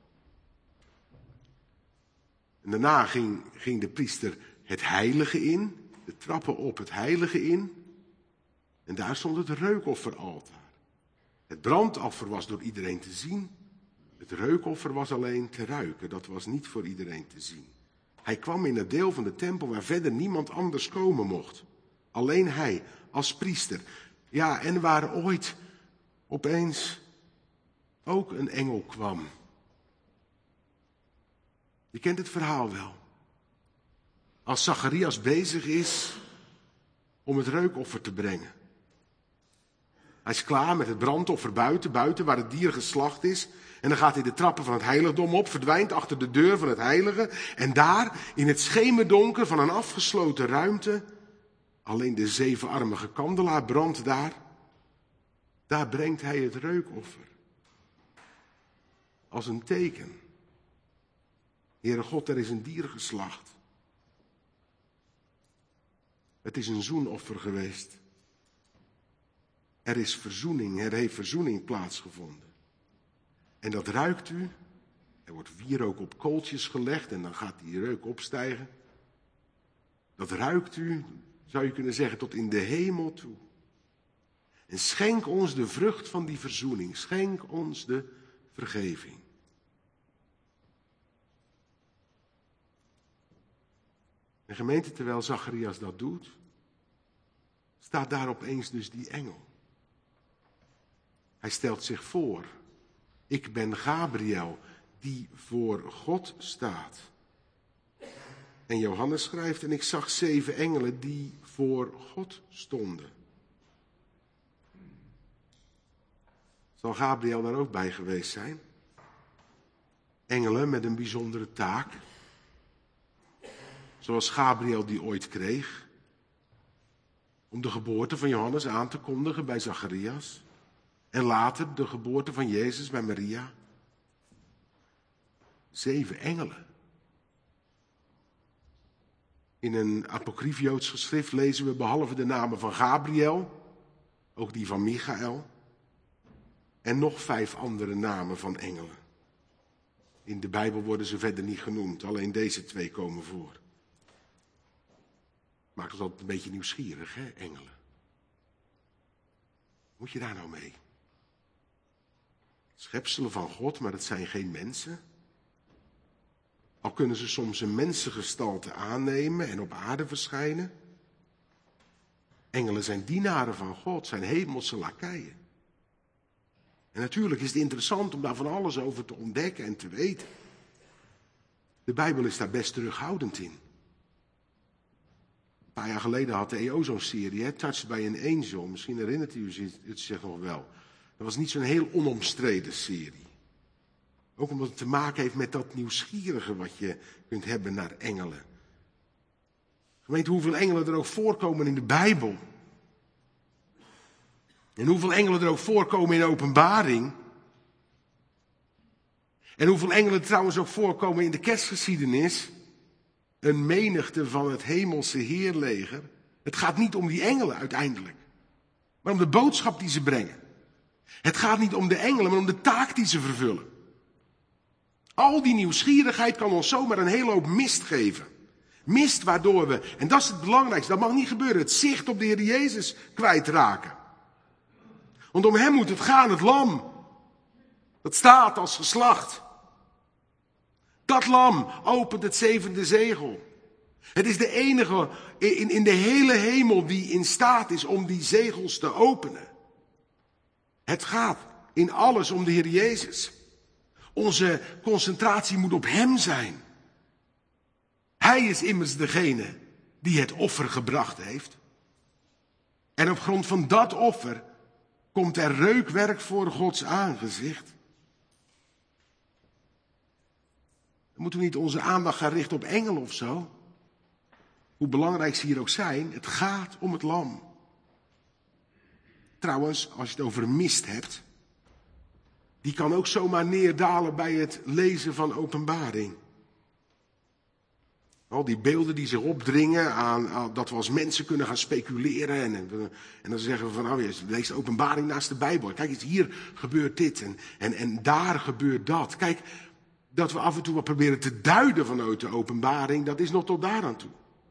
En daarna ging, ging de priester het heilige in, de trappen op het heilige in. En daar stond het reukofferaltaar. Het brandoffer was door iedereen te zien. Het reukoffer was alleen te ruiken, dat was niet voor iedereen te zien. Hij kwam in het deel van de tempel waar verder niemand anders komen mocht. Alleen hij, als priester. Ja, en waar ooit opeens ook een engel kwam. Je kent het verhaal wel. Als Zacharias bezig is om het reukoffer te brengen. Hij is klaar met het brandoffer buiten, buiten waar het dier geslacht is. En dan gaat hij de trappen van het heiligdom op, verdwijnt achter de deur van het heilige. En daar, in het schemerdonker van een afgesloten ruimte, alleen de zevenarmige kandelaar brandt daar. Daar brengt hij het reukoffer. Als een teken. Heere God, er is een dier geslacht. Het is een zoenoffer geweest. Er is verzoening, er heeft verzoening plaatsgevonden. En dat ruikt u. Er wordt wierook op kooltjes gelegd en dan gaat die reuk opstijgen. Dat ruikt u, zou je kunnen zeggen, tot in de hemel toe. En schenk ons de vrucht van die verzoening. Schenk ons de vergeving. En gemeente, terwijl Zacharias dat doet, staat daar opeens dus die engel. Hij stelt zich voor. Ik ben Gabriel, die voor God staat. En Johannes schrijft, en ik zag zeven engelen die voor God stonden. Zal Gabriel daar ook bij geweest zijn? Engelen met een bijzondere taak. Zoals Gabriel die ooit kreeg. Om de geboorte van Johannes aan te kondigen bij Zacharias. En later de geboorte van Jezus bij Maria. Zeven engelen. In een apocryf Joods geschrift lezen we behalve de namen van Gabriel, ook die van Michael. En nog vijf andere namen van engelen. In de Bijbel worden ze verder niet genoemd, alleen deze twee komen voor. Maakt ons altijd een beetje nieuwsgierig, hè, engelen. Moet je daar nou mee? Schepselen van God, maar het zijn geen mensen. Al kunnen ze soms een mensengestalte aannemen en op aarde verschijnen. Engelen zijn dienaren van God, zijn hemelse lakeien. En natuurlijk is het interessant om daar van alles over te ontdekken en te weten. De Bijbel is daar best terughoudend in. Een paar jaar geleden had de E O zo'n serie, hè, Touched by an Angel. Misschien herinnert u het zich nog wel. Dat was niet zo'n heel onomstreden serie. Ook omdat het te maken heeft met dat nieuwsgierige wat je kunt hebben naar engelen. Gemeente, hoeveel engelen er ook voorkomen in de Bijbel. En hoeveel engelen er ook voorkomen in Openbaring. En hoeveel engelen trouwens ook voorkomen in de kerstgeschiedenis. Een menigte van het hemelse heerleger. Het gaat niet om die engelen uiteindelijk. Maar om de boodschap die ze brengen. Het gaat niet om de engelen, maar om de taak die ze vervullen. Al die nieuwsgierigheid kan ons zomaar een hele hoop mist geven. Mist waardoor we, en dat is het belangrijkste, dat mag niet gebeuren, het zicht op de Heer Jezus kwijtraken. Want om hem moet het gaan, het lam. Dat staat als geslacht. Dat lam opent het zevende zegel. Het is de enige in, in de hele hemel die in staat is om die zegels te openen. Het gaat in alles om de Heer Jezus. Onze concentratie moet op hem zijn. Hij is immers degene die het offer gebracht heeft. En op grond van dat offer komt er reukwerk voor Gods aangezicht. Dan moeten we niet onze aandacht gaan richten op engelen of zo. Hoe belangrijk ze hier ook zijn, het gaat om het lam. Trouwens, als je het over mist hebt, die kan ook zomaar neerdalen bij het lezen van Openbaring. Al die beelden die zich opdringen aan, aan dat we als mensen kunnen gaan speculeren. En, en, en dan zeggen we van, oh, je leest de Openbaring naast de Bijbel. Kijk eens, hier gebeurt dit en, en, en daar gebeurt dat. Kijk, dat we af en toe wat proberen te duiden vanuit de Openbaring, dat is nog tot daar aan toe.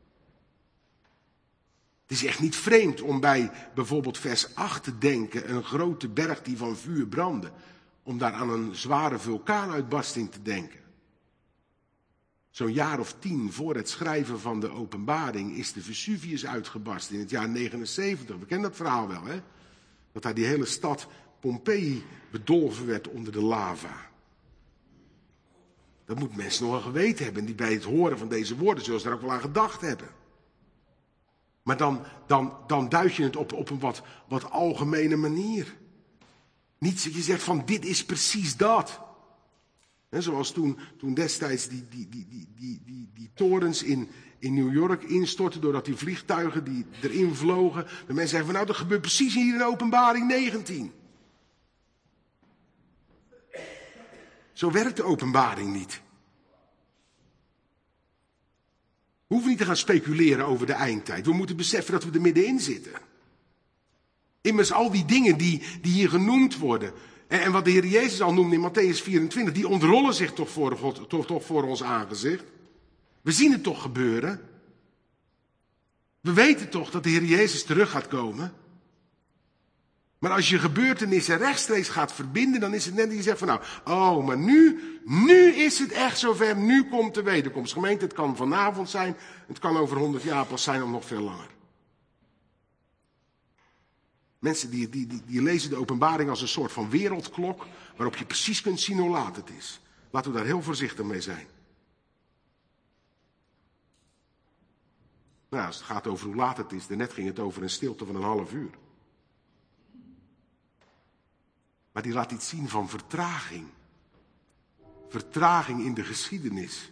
Het is echt niet vreemd om bij bijvoorbeeld vers acht te denken, een grote berg die van vuur brandde. Om daar aan een zware vulkaanuitbarsting te denken. Zo'n jaar of tien voor het schrijven van de Openbaring is de Vesuvius uitgebarsten in het jaar negenenzeventig. We kennen dat verhaal wel, hè? Dat daar die hele stad Pompeii bedolven werd onder de lava. Dat moet mensen nog wel geweten hebben. Die bij het horen van deze woorden zullen ze daar ook wel aan gedacht hebben. Maar dan, dan, dan duid je het op, op een wat, wat algemene manier. Niet dat je zegt van dit is precies dat. He, zoals toen, toen destijds die, die, die, die, die, die, die torens in, in New York instortten doordat die vliegtuigen die erin vlogen. De mensen zeggen van nou dat gebeurt precies hier in Openbaring negentien. Zo werkt de Openbaring niet. We hoeven niet te gaan speculeren over de eindtijd. We moeten beseffen dat we er middenin zitten. Immers al die dingen die, die hier genoemd worden. En, en wat de Heer Jezus al noemde in Matthäus vierentwintig. Die ontrollen zich toch voor, God, toch, toch voor ons aangezicht. We zien het toch gebeuren. We weten toch dat de Heer Jezus terug gaat komen. Maar als je gebeurtenissen rechtstreeks gaat verbinden. Dan is het net dat je zegt van nou. Oh maar nu, nu is het echt zover. Nu komt de wederkomst. Gemeente, het kan vanavond zijn. Het kan over honderd jaar pas zijn of nog veel langer. Mensen die, die, die, die lezen de Openbaring als een soort van wereldklok, waarop je precies kunt zien hoe laat het is. Laten we daar heel voorzichtig mee zijn. Nou, als het gaat over hoe laat het is, daarnet ging het over een stilte van een half uur. Maar die laat iets zien van vertraging. Vertraging in de geschiedenis.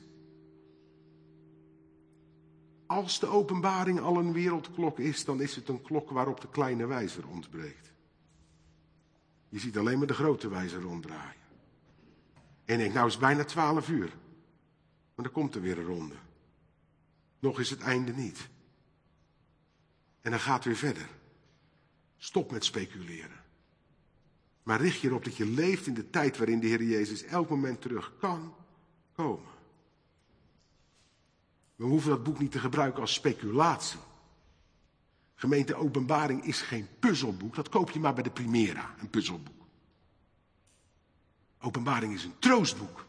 Als de openbaring al een wereldklok is, dan is het een klok waarop de kleine wijzer ontbreekt. Je ziet alleen maar de grote wijzer ronddraaien. En je denkt, nou is het bijna twaalf uur. Maar dan komt er weer een ronde. Nog is het einde niet. En dan gaat het weer verder. Stop met speculeren. Maar richt je erop dat je leeft in de tijd waarin de Heer Jezus elk moment terug kan komen. We hoeven dat boek niet te gebruiken als speculatie. Gemeente Openbaring is geen puzzelboek. Dat koop je maar bij de Primera, een puzzelboek. Openbaring is een troostboek.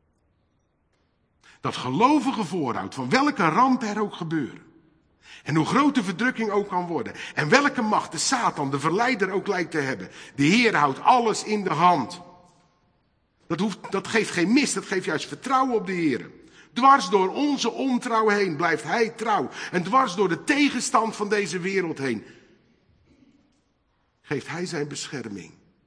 Dat gelovigen voorhoudt van welke ramp er ook gebeuren. En hoe groot de verdrukking ook kan worden. En welke macht de Satan, de verleider ook lijkt te hebben. De Heer houdt alles in de hand. Dat, hoeft, dat geeft geen mis, dat geeft juist vertrouwen op de Heer. Dwars door onze ontrouw heen blijft Hij trouw. En dwars door de tegenstand van deze wereld heen geeft Hij zijn bescherming.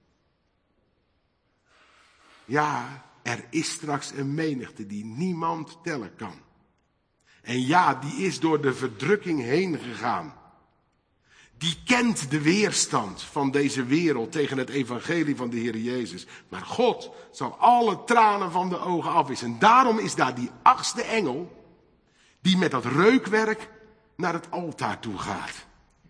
Ja, er is straks een menigte die niemand tellen kan. En ja, die is door de verdrukking heen gegaan. Die kent de weerstand van deze wereld tegen het evangelie van de Heer Jezus. Maar God zal alle tranen van de ogen afwissen. En daarom is daar die achtste engel die met dat reukwerk naar het altaar toe gaat.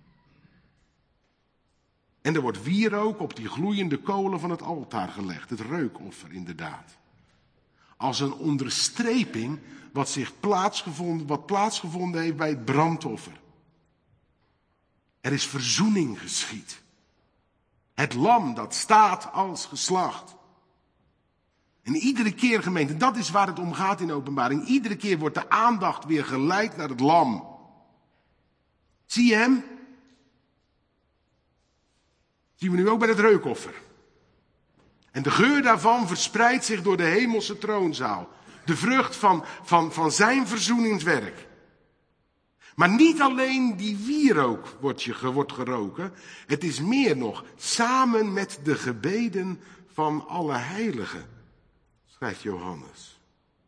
En er wordt wierook op die gloeiende kolen van het altaar gelegd. Het reukoffer inderdaad. Als een onderstreping wat, zich plaatsgevonden, wat plaatsgevonden heeft bij het brandoffer. Er is verzoening geschied. Het lam dat staat als geslacht. En iedere keer, gemeente, dat is waar het om gaat in Openbaring. Iedere keer wordt de aandacht weer geleid naar het lam. Zie je hem? Zien we nu ook bij het reukoffer. En de geur daarvan verspreidt zich door de hemelse troonzaal. De vrucht van, van, van zijn verzoeningswerk. Maar niet alleen die wierook wordt, je, wordt geroken. Het is meer nog, samen met de gebeden van alle heiligen, schrijft Johannes.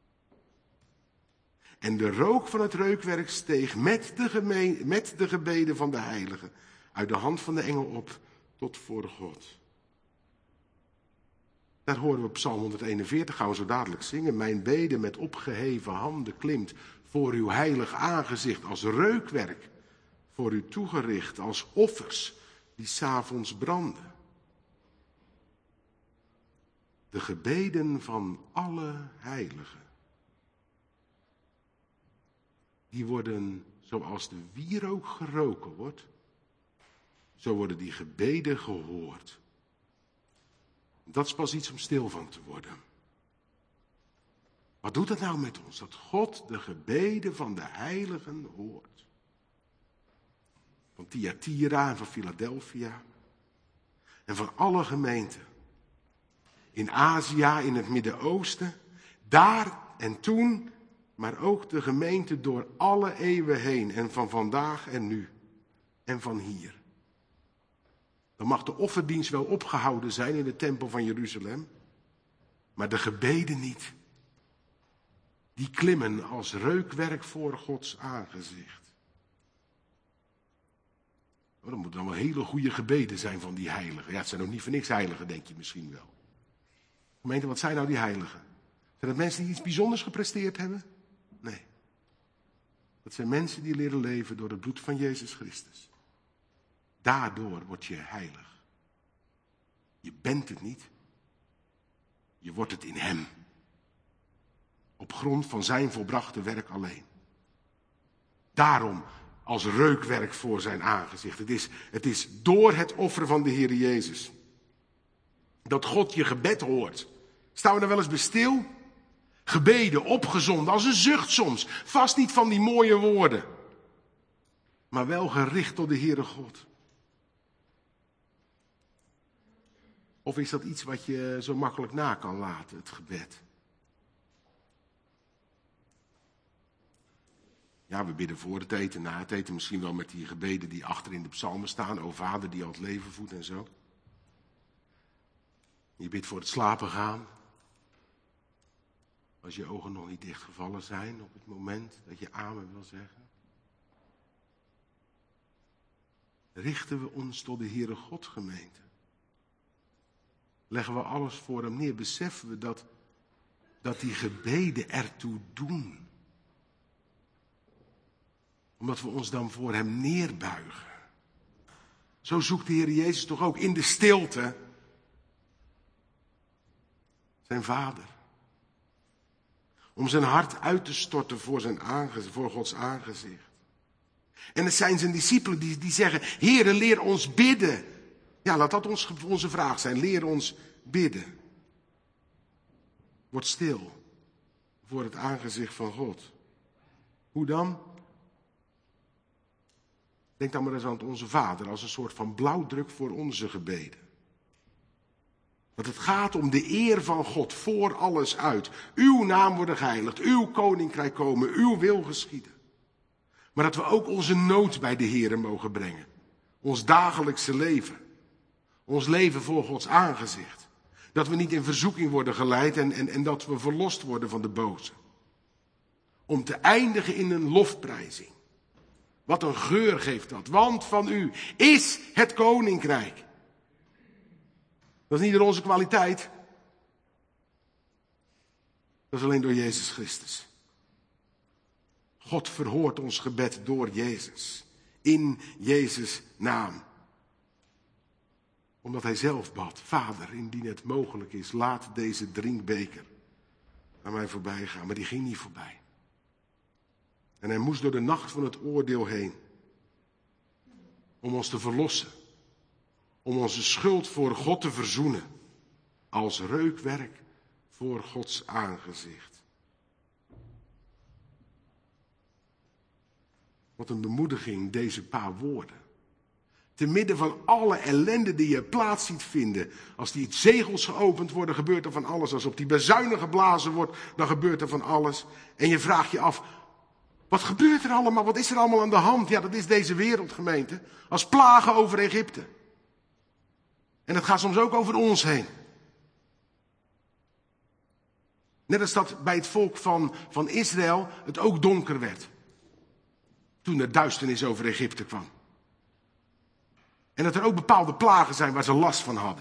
En de rook van het reukwerk steeg met de, gemeen, met de gebeden van de heiligen uit de hand van de engel op tot voor God. Daar horen we Psalm honderdeenenveertig, gaan we zo dadelijk zingen. Mijn bede met opgeheven handen klimt voor uw heilig aangezicht als reukwerk, voor u toegericht als offers die 's avonds branden. De gebeden van alle heiligen, die worden zoals de wierook geroken wordt, zo worden die gebeden gehoord. Dat is pas iets om stil van te worden. Wat doet dat nou met ons? Dat God de gebeden van de heiligen hoort. Van Thyatira en van Philadelphia. En van alle gemeenten. In Azië, in het Midden-Oosten. Daar en toen. Maar ook de gemeente door alle eeuwen heen. En van vandaag en nu. En van hier. Dan mag de offerdienst wel opgehouden zijn in de tempel van Jeruzalem. Maar de gebeden niet. Die klimmen als reukwerk voor Gods aangezicht. Oh, dat moeten dan wel hele goede gebeden zijn van die heiligen. Ja, het zijn ook niet voor niks heiligen, denk je misschien wel. Gemeente, wat zijn nou die heiligen? Zijn dat mensen die iets bijzonders gepresteerd hebben? Nee. Dat zijn mensen die leren leven door het bloed van Jezus Christus. Daardoor word je heilig. Je bent het niet. Je wordt het in hem. Op grond van zijn volbrachte werk alleen. Daarom als reukwerk voor zijn aangezicht. Het is, het is door het offer van de Heer Jezus. Dat God je gebed hoort. Staan we er wel eens bij stil? Gebeden, opgezonden, als een zucht soms. Vast niet van die mooie woorden. Maar wel gericht tot de Heere God. Of is dat iets wat je zo makkelijk na kan laten, het gebed? Ja, we bidden voor het eten, na het eten, misschien wel met die gebeden die achter in de psalmen staan. O Vader die al het leven voedt en zo. Je bidt voor het slapen gaan. Als je ogen nog niet dichtgevallen zijn op het moment dat je amen wil zeggen. Richten we ons tot de Heere God, gemeente. Leggen we alles voor hem neer. Beseffen we dat, dat die gebeden ertoe doen. Omdat we ons dan voor hem neerbuigen. Zo zoekt de Heer Jezus toch ook in de stilte zijn Vader. Om zijn hart uit te storten voor, zijn aangezicht, voor Gods aangezicht. En het zijn zijn discipelen die, die zeggen, Heere, leer ons bidden. Ja, laat dat ons, onze vraag zijn. Leer ons bidden. Word stil voor het aangezicht van God. Hoe dan? Denk dan maar eens aan onze Vader als een soort van blauwdruk voor onze gebeden. Dat het gaat om de eer van God voor alles uit. Uw naam worden geheiligd, uw koninkrijk komen, uw wil geschieden. Maar dat we ook onze nood bij de Heere mogen brengen. Ons dagelijkse leven. Ons leven voor Gods aangezicht. Dat we niet in verzoeking worden geleid en, en, en dat we verlost worden van de boze. Om te eindigen in een lofprijzing. Wat een geur geeft dat. Want van u is het koninkrijk. Dat is niet door onze kwaliteit. Dat is alleen door Jezus Christus. God verhoort ons gebed door Jezus. In Jezus' naam. Omdat hij zelf bad. Vader, indien het mogelijk is, laat deze drinkbeker aan mij voorbij gaan. Maar die ging niet voorbij. En hij moest door de nacht van het oordeel heen. Om ons te verlossen. Om onze schuld voor God te verzoenen. Als reukwerk voor Gods aangezicht. Wat een bemoediging, deze paar woorden. Te midden van alle ellende die je plaats ziet vinden. Als die zegels geopend worden, gebeurt er van alles. Als op die bazuinen geblazen wordt, dan gebeurt er van alles. En je vraagt je af, wat gebeurt er allemaal? Wat is er allemaal aan de hand? Ja, dat is deze wereldgemeente. Als plagen over Egypte. En het gaat soms ook over ons heen. Net als dat bij het volk van, van Israël het ook donker werd. Toen er duisternis over Egypte kwam. En dat er ook bepaalde plagen zijn waar ze last van hadden.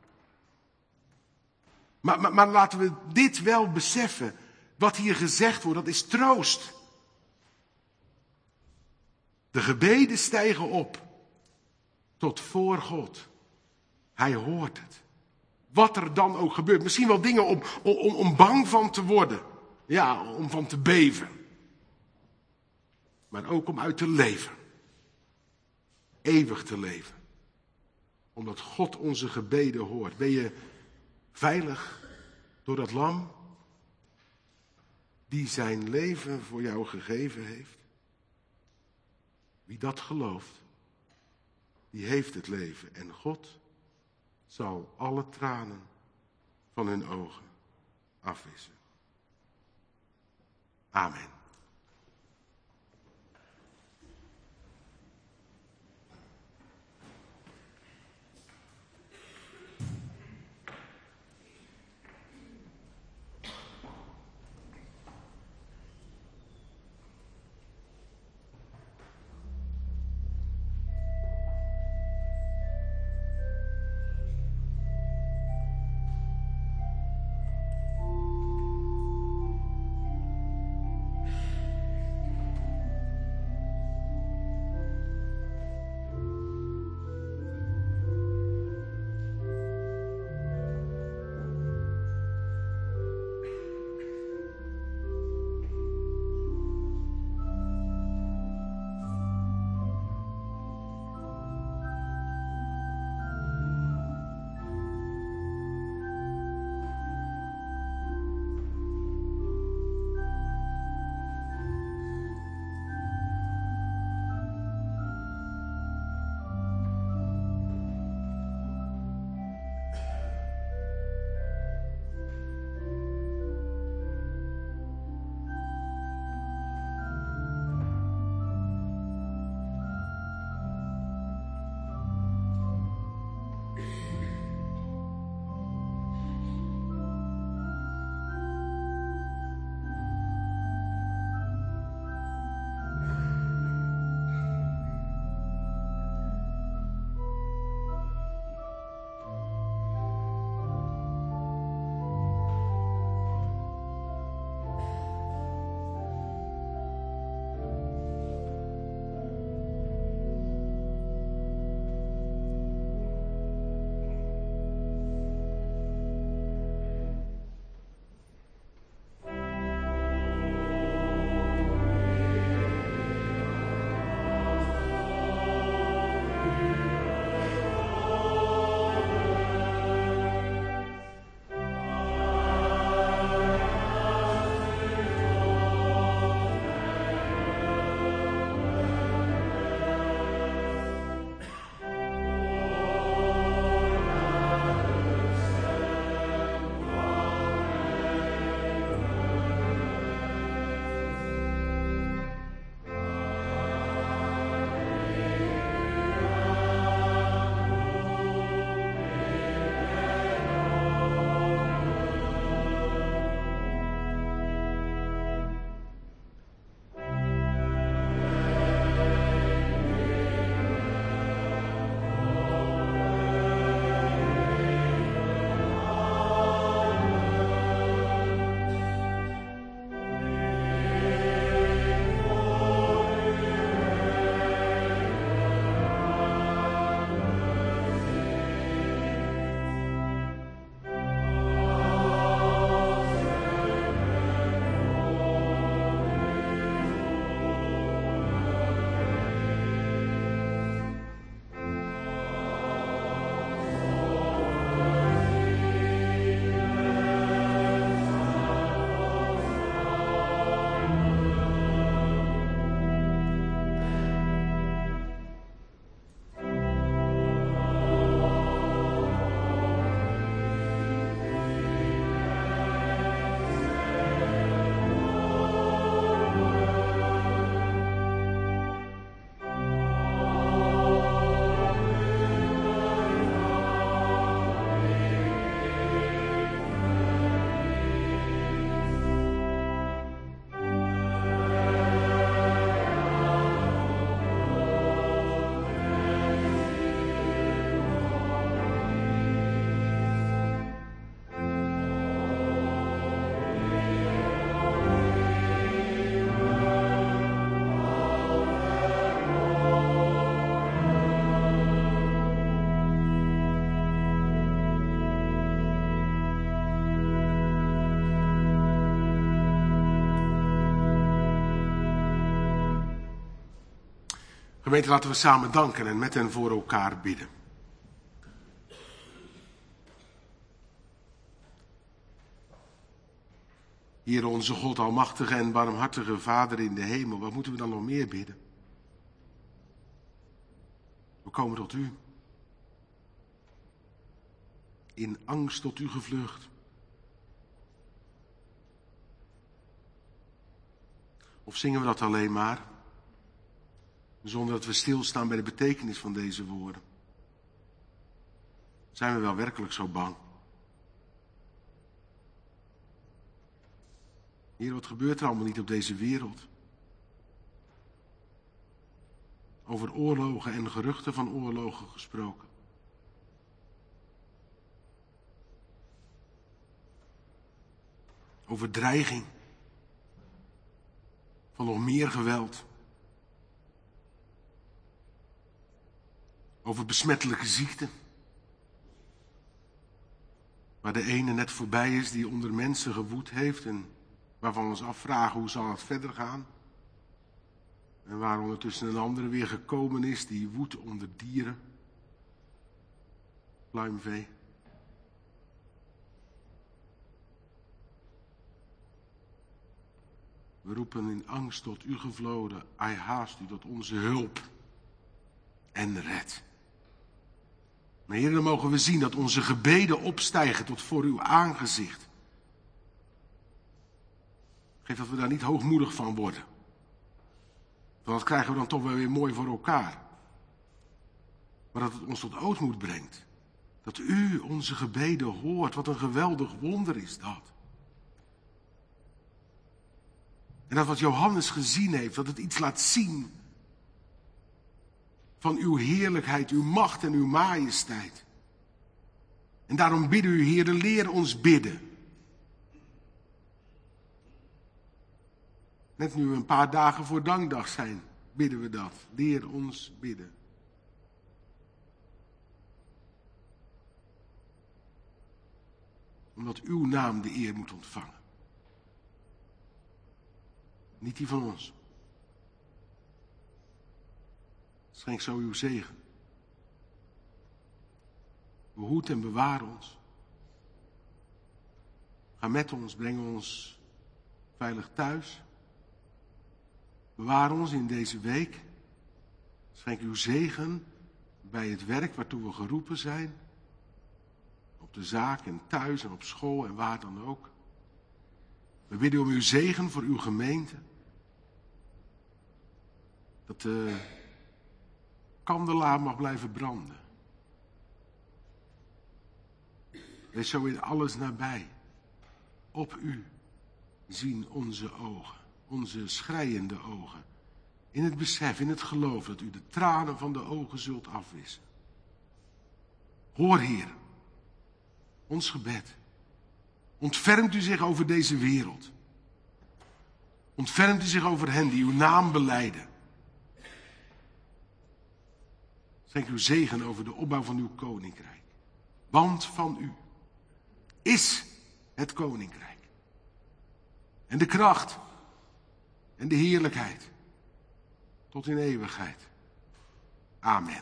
Maar, maar, maar laten we dit wel beseffen. Wat hier gezegd wordt, dat is troost. De gebeden stijgen op. Tot voor God. Hij hoort het. Wat er dan ook gebeurt. Misschien wel dingen om, om, om bang van te worden. Ja, om van te beven. Maar ook om uit te leven. Eeuwig te leven. Omdat God onze gebeden hoort. Ben je veilig door dat lam die zijn leven voor jou gegeven heeft? Wie dat gelooft, die heeft het leven. En God zal alle tranen van hun ogen afwissen. Amen. Gemeente, laten we samen danken en met en voor elkaar bidden. Heere onze God, almachtige en barmhartige Vader in de hemel, wat moeten we dan nog meer bidden? We komen tot u. In angst tot u gevlucht. Of zingen we dat alleen maar, zonder dat we stilstaan bij de betekenis van deze woorden? Zijn we wel werkelijk zo bang? Heer, wat gebeurt er allemaal niet op deze wereld? Over oorlogen en geruchten van oorlogen gesproken. Over dreiging. Van nog meer geweld. Over besmettelijke ziekten. Waar de ene net voorbij is die onder mensen gewoed heeft en waarvan we ons afvragen hoe zal het verder gaan. En waar ondertussen een andere weer gekomen is die woedt onder dieren. Pluimvee. We roepen in angst tot u gevloden, ai haast u tot onze hulp en red. Maar Heer, dan mogen we zien dat onze gebeden opstijgen tot voor uw aangezicht. Geef dat we daar niet hoogmoedig van worden. Want dat krijgen we dan toch wel weer mooi voor elkaar. Maar dat het ons tot ootmoed brengt. Dat u onze gebeden hoort. Wat een geweldig wonder is dat. En dat wat Johannes gezien heeft, dat het iets laat zien van uw heerlijkheid, uw macht en uw majesteit. En daarom bidden u, Heer, leer ons bidden. Net nu we een paar dagen voor dankdag zijn, bidden we dat. Leer ons bidden. Omdat uw naam de eer moet ontvangen. Niet die van ons. Schenk zo uw zegen. Behoed en bewaar ons. Ga met ons, breng ons veilig thuis. Bewaar ons in deze week. Schenk uw zegen bij het werk waartoe we geroepen zijn. Op de zaak en thuis en op school en waar dan ook. We bidden om uw zegen voor uw gemeente. Dat de kandelaar mag blijven branden. Wees zo in alles nabij. Op u zien onze ogen, onze schreiende ogen. In het besef, in het geloof dat u de tranen van de ogen zult afwissen. Hoor, Heer, ons gebed. Ontfermt u zich over deze wereld. Ontfermt u zich over hen die uw naam belijden. Schenk uw zegen over de opbouw van uw koninkrijk. Want van u is het koninkrijk. En de kracht en de heerlijkheid tot in eeuwigheid. Amen.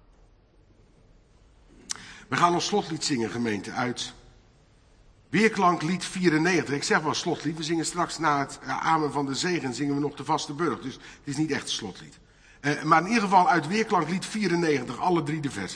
We gaan ons slotlied zingen, gemeente, uit Weerklanklied vierennegentig. Ik zeg wel slotlied, we zingen straks na het amen van de zegen zingen we nog de vaste burcht. Dus het is niet echt een slotlied. Uh, maar in ieder geval uit Weerklanklied vierennegentig, alle drie de versen.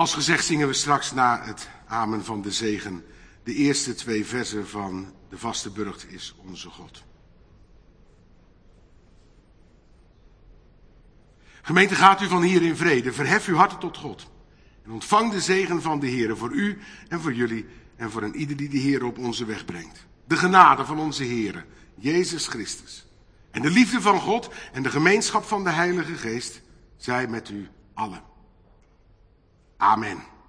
Als gezegd zingen we straks na het amen van de zegen de eerste twee verzen van De vaste burcht is onze God. Gemeente, gaat u van hier in vrede, verhef uw harten tot God. En ontvang de zegen van de Heer voor u en voor jullie en voor een ieder die de Heer op onze weg brengt. De genade van onze Heer, Jezus Christus. En de liefde van God en de gemeenschap van de Heilige Geest zij met u allen. Amen.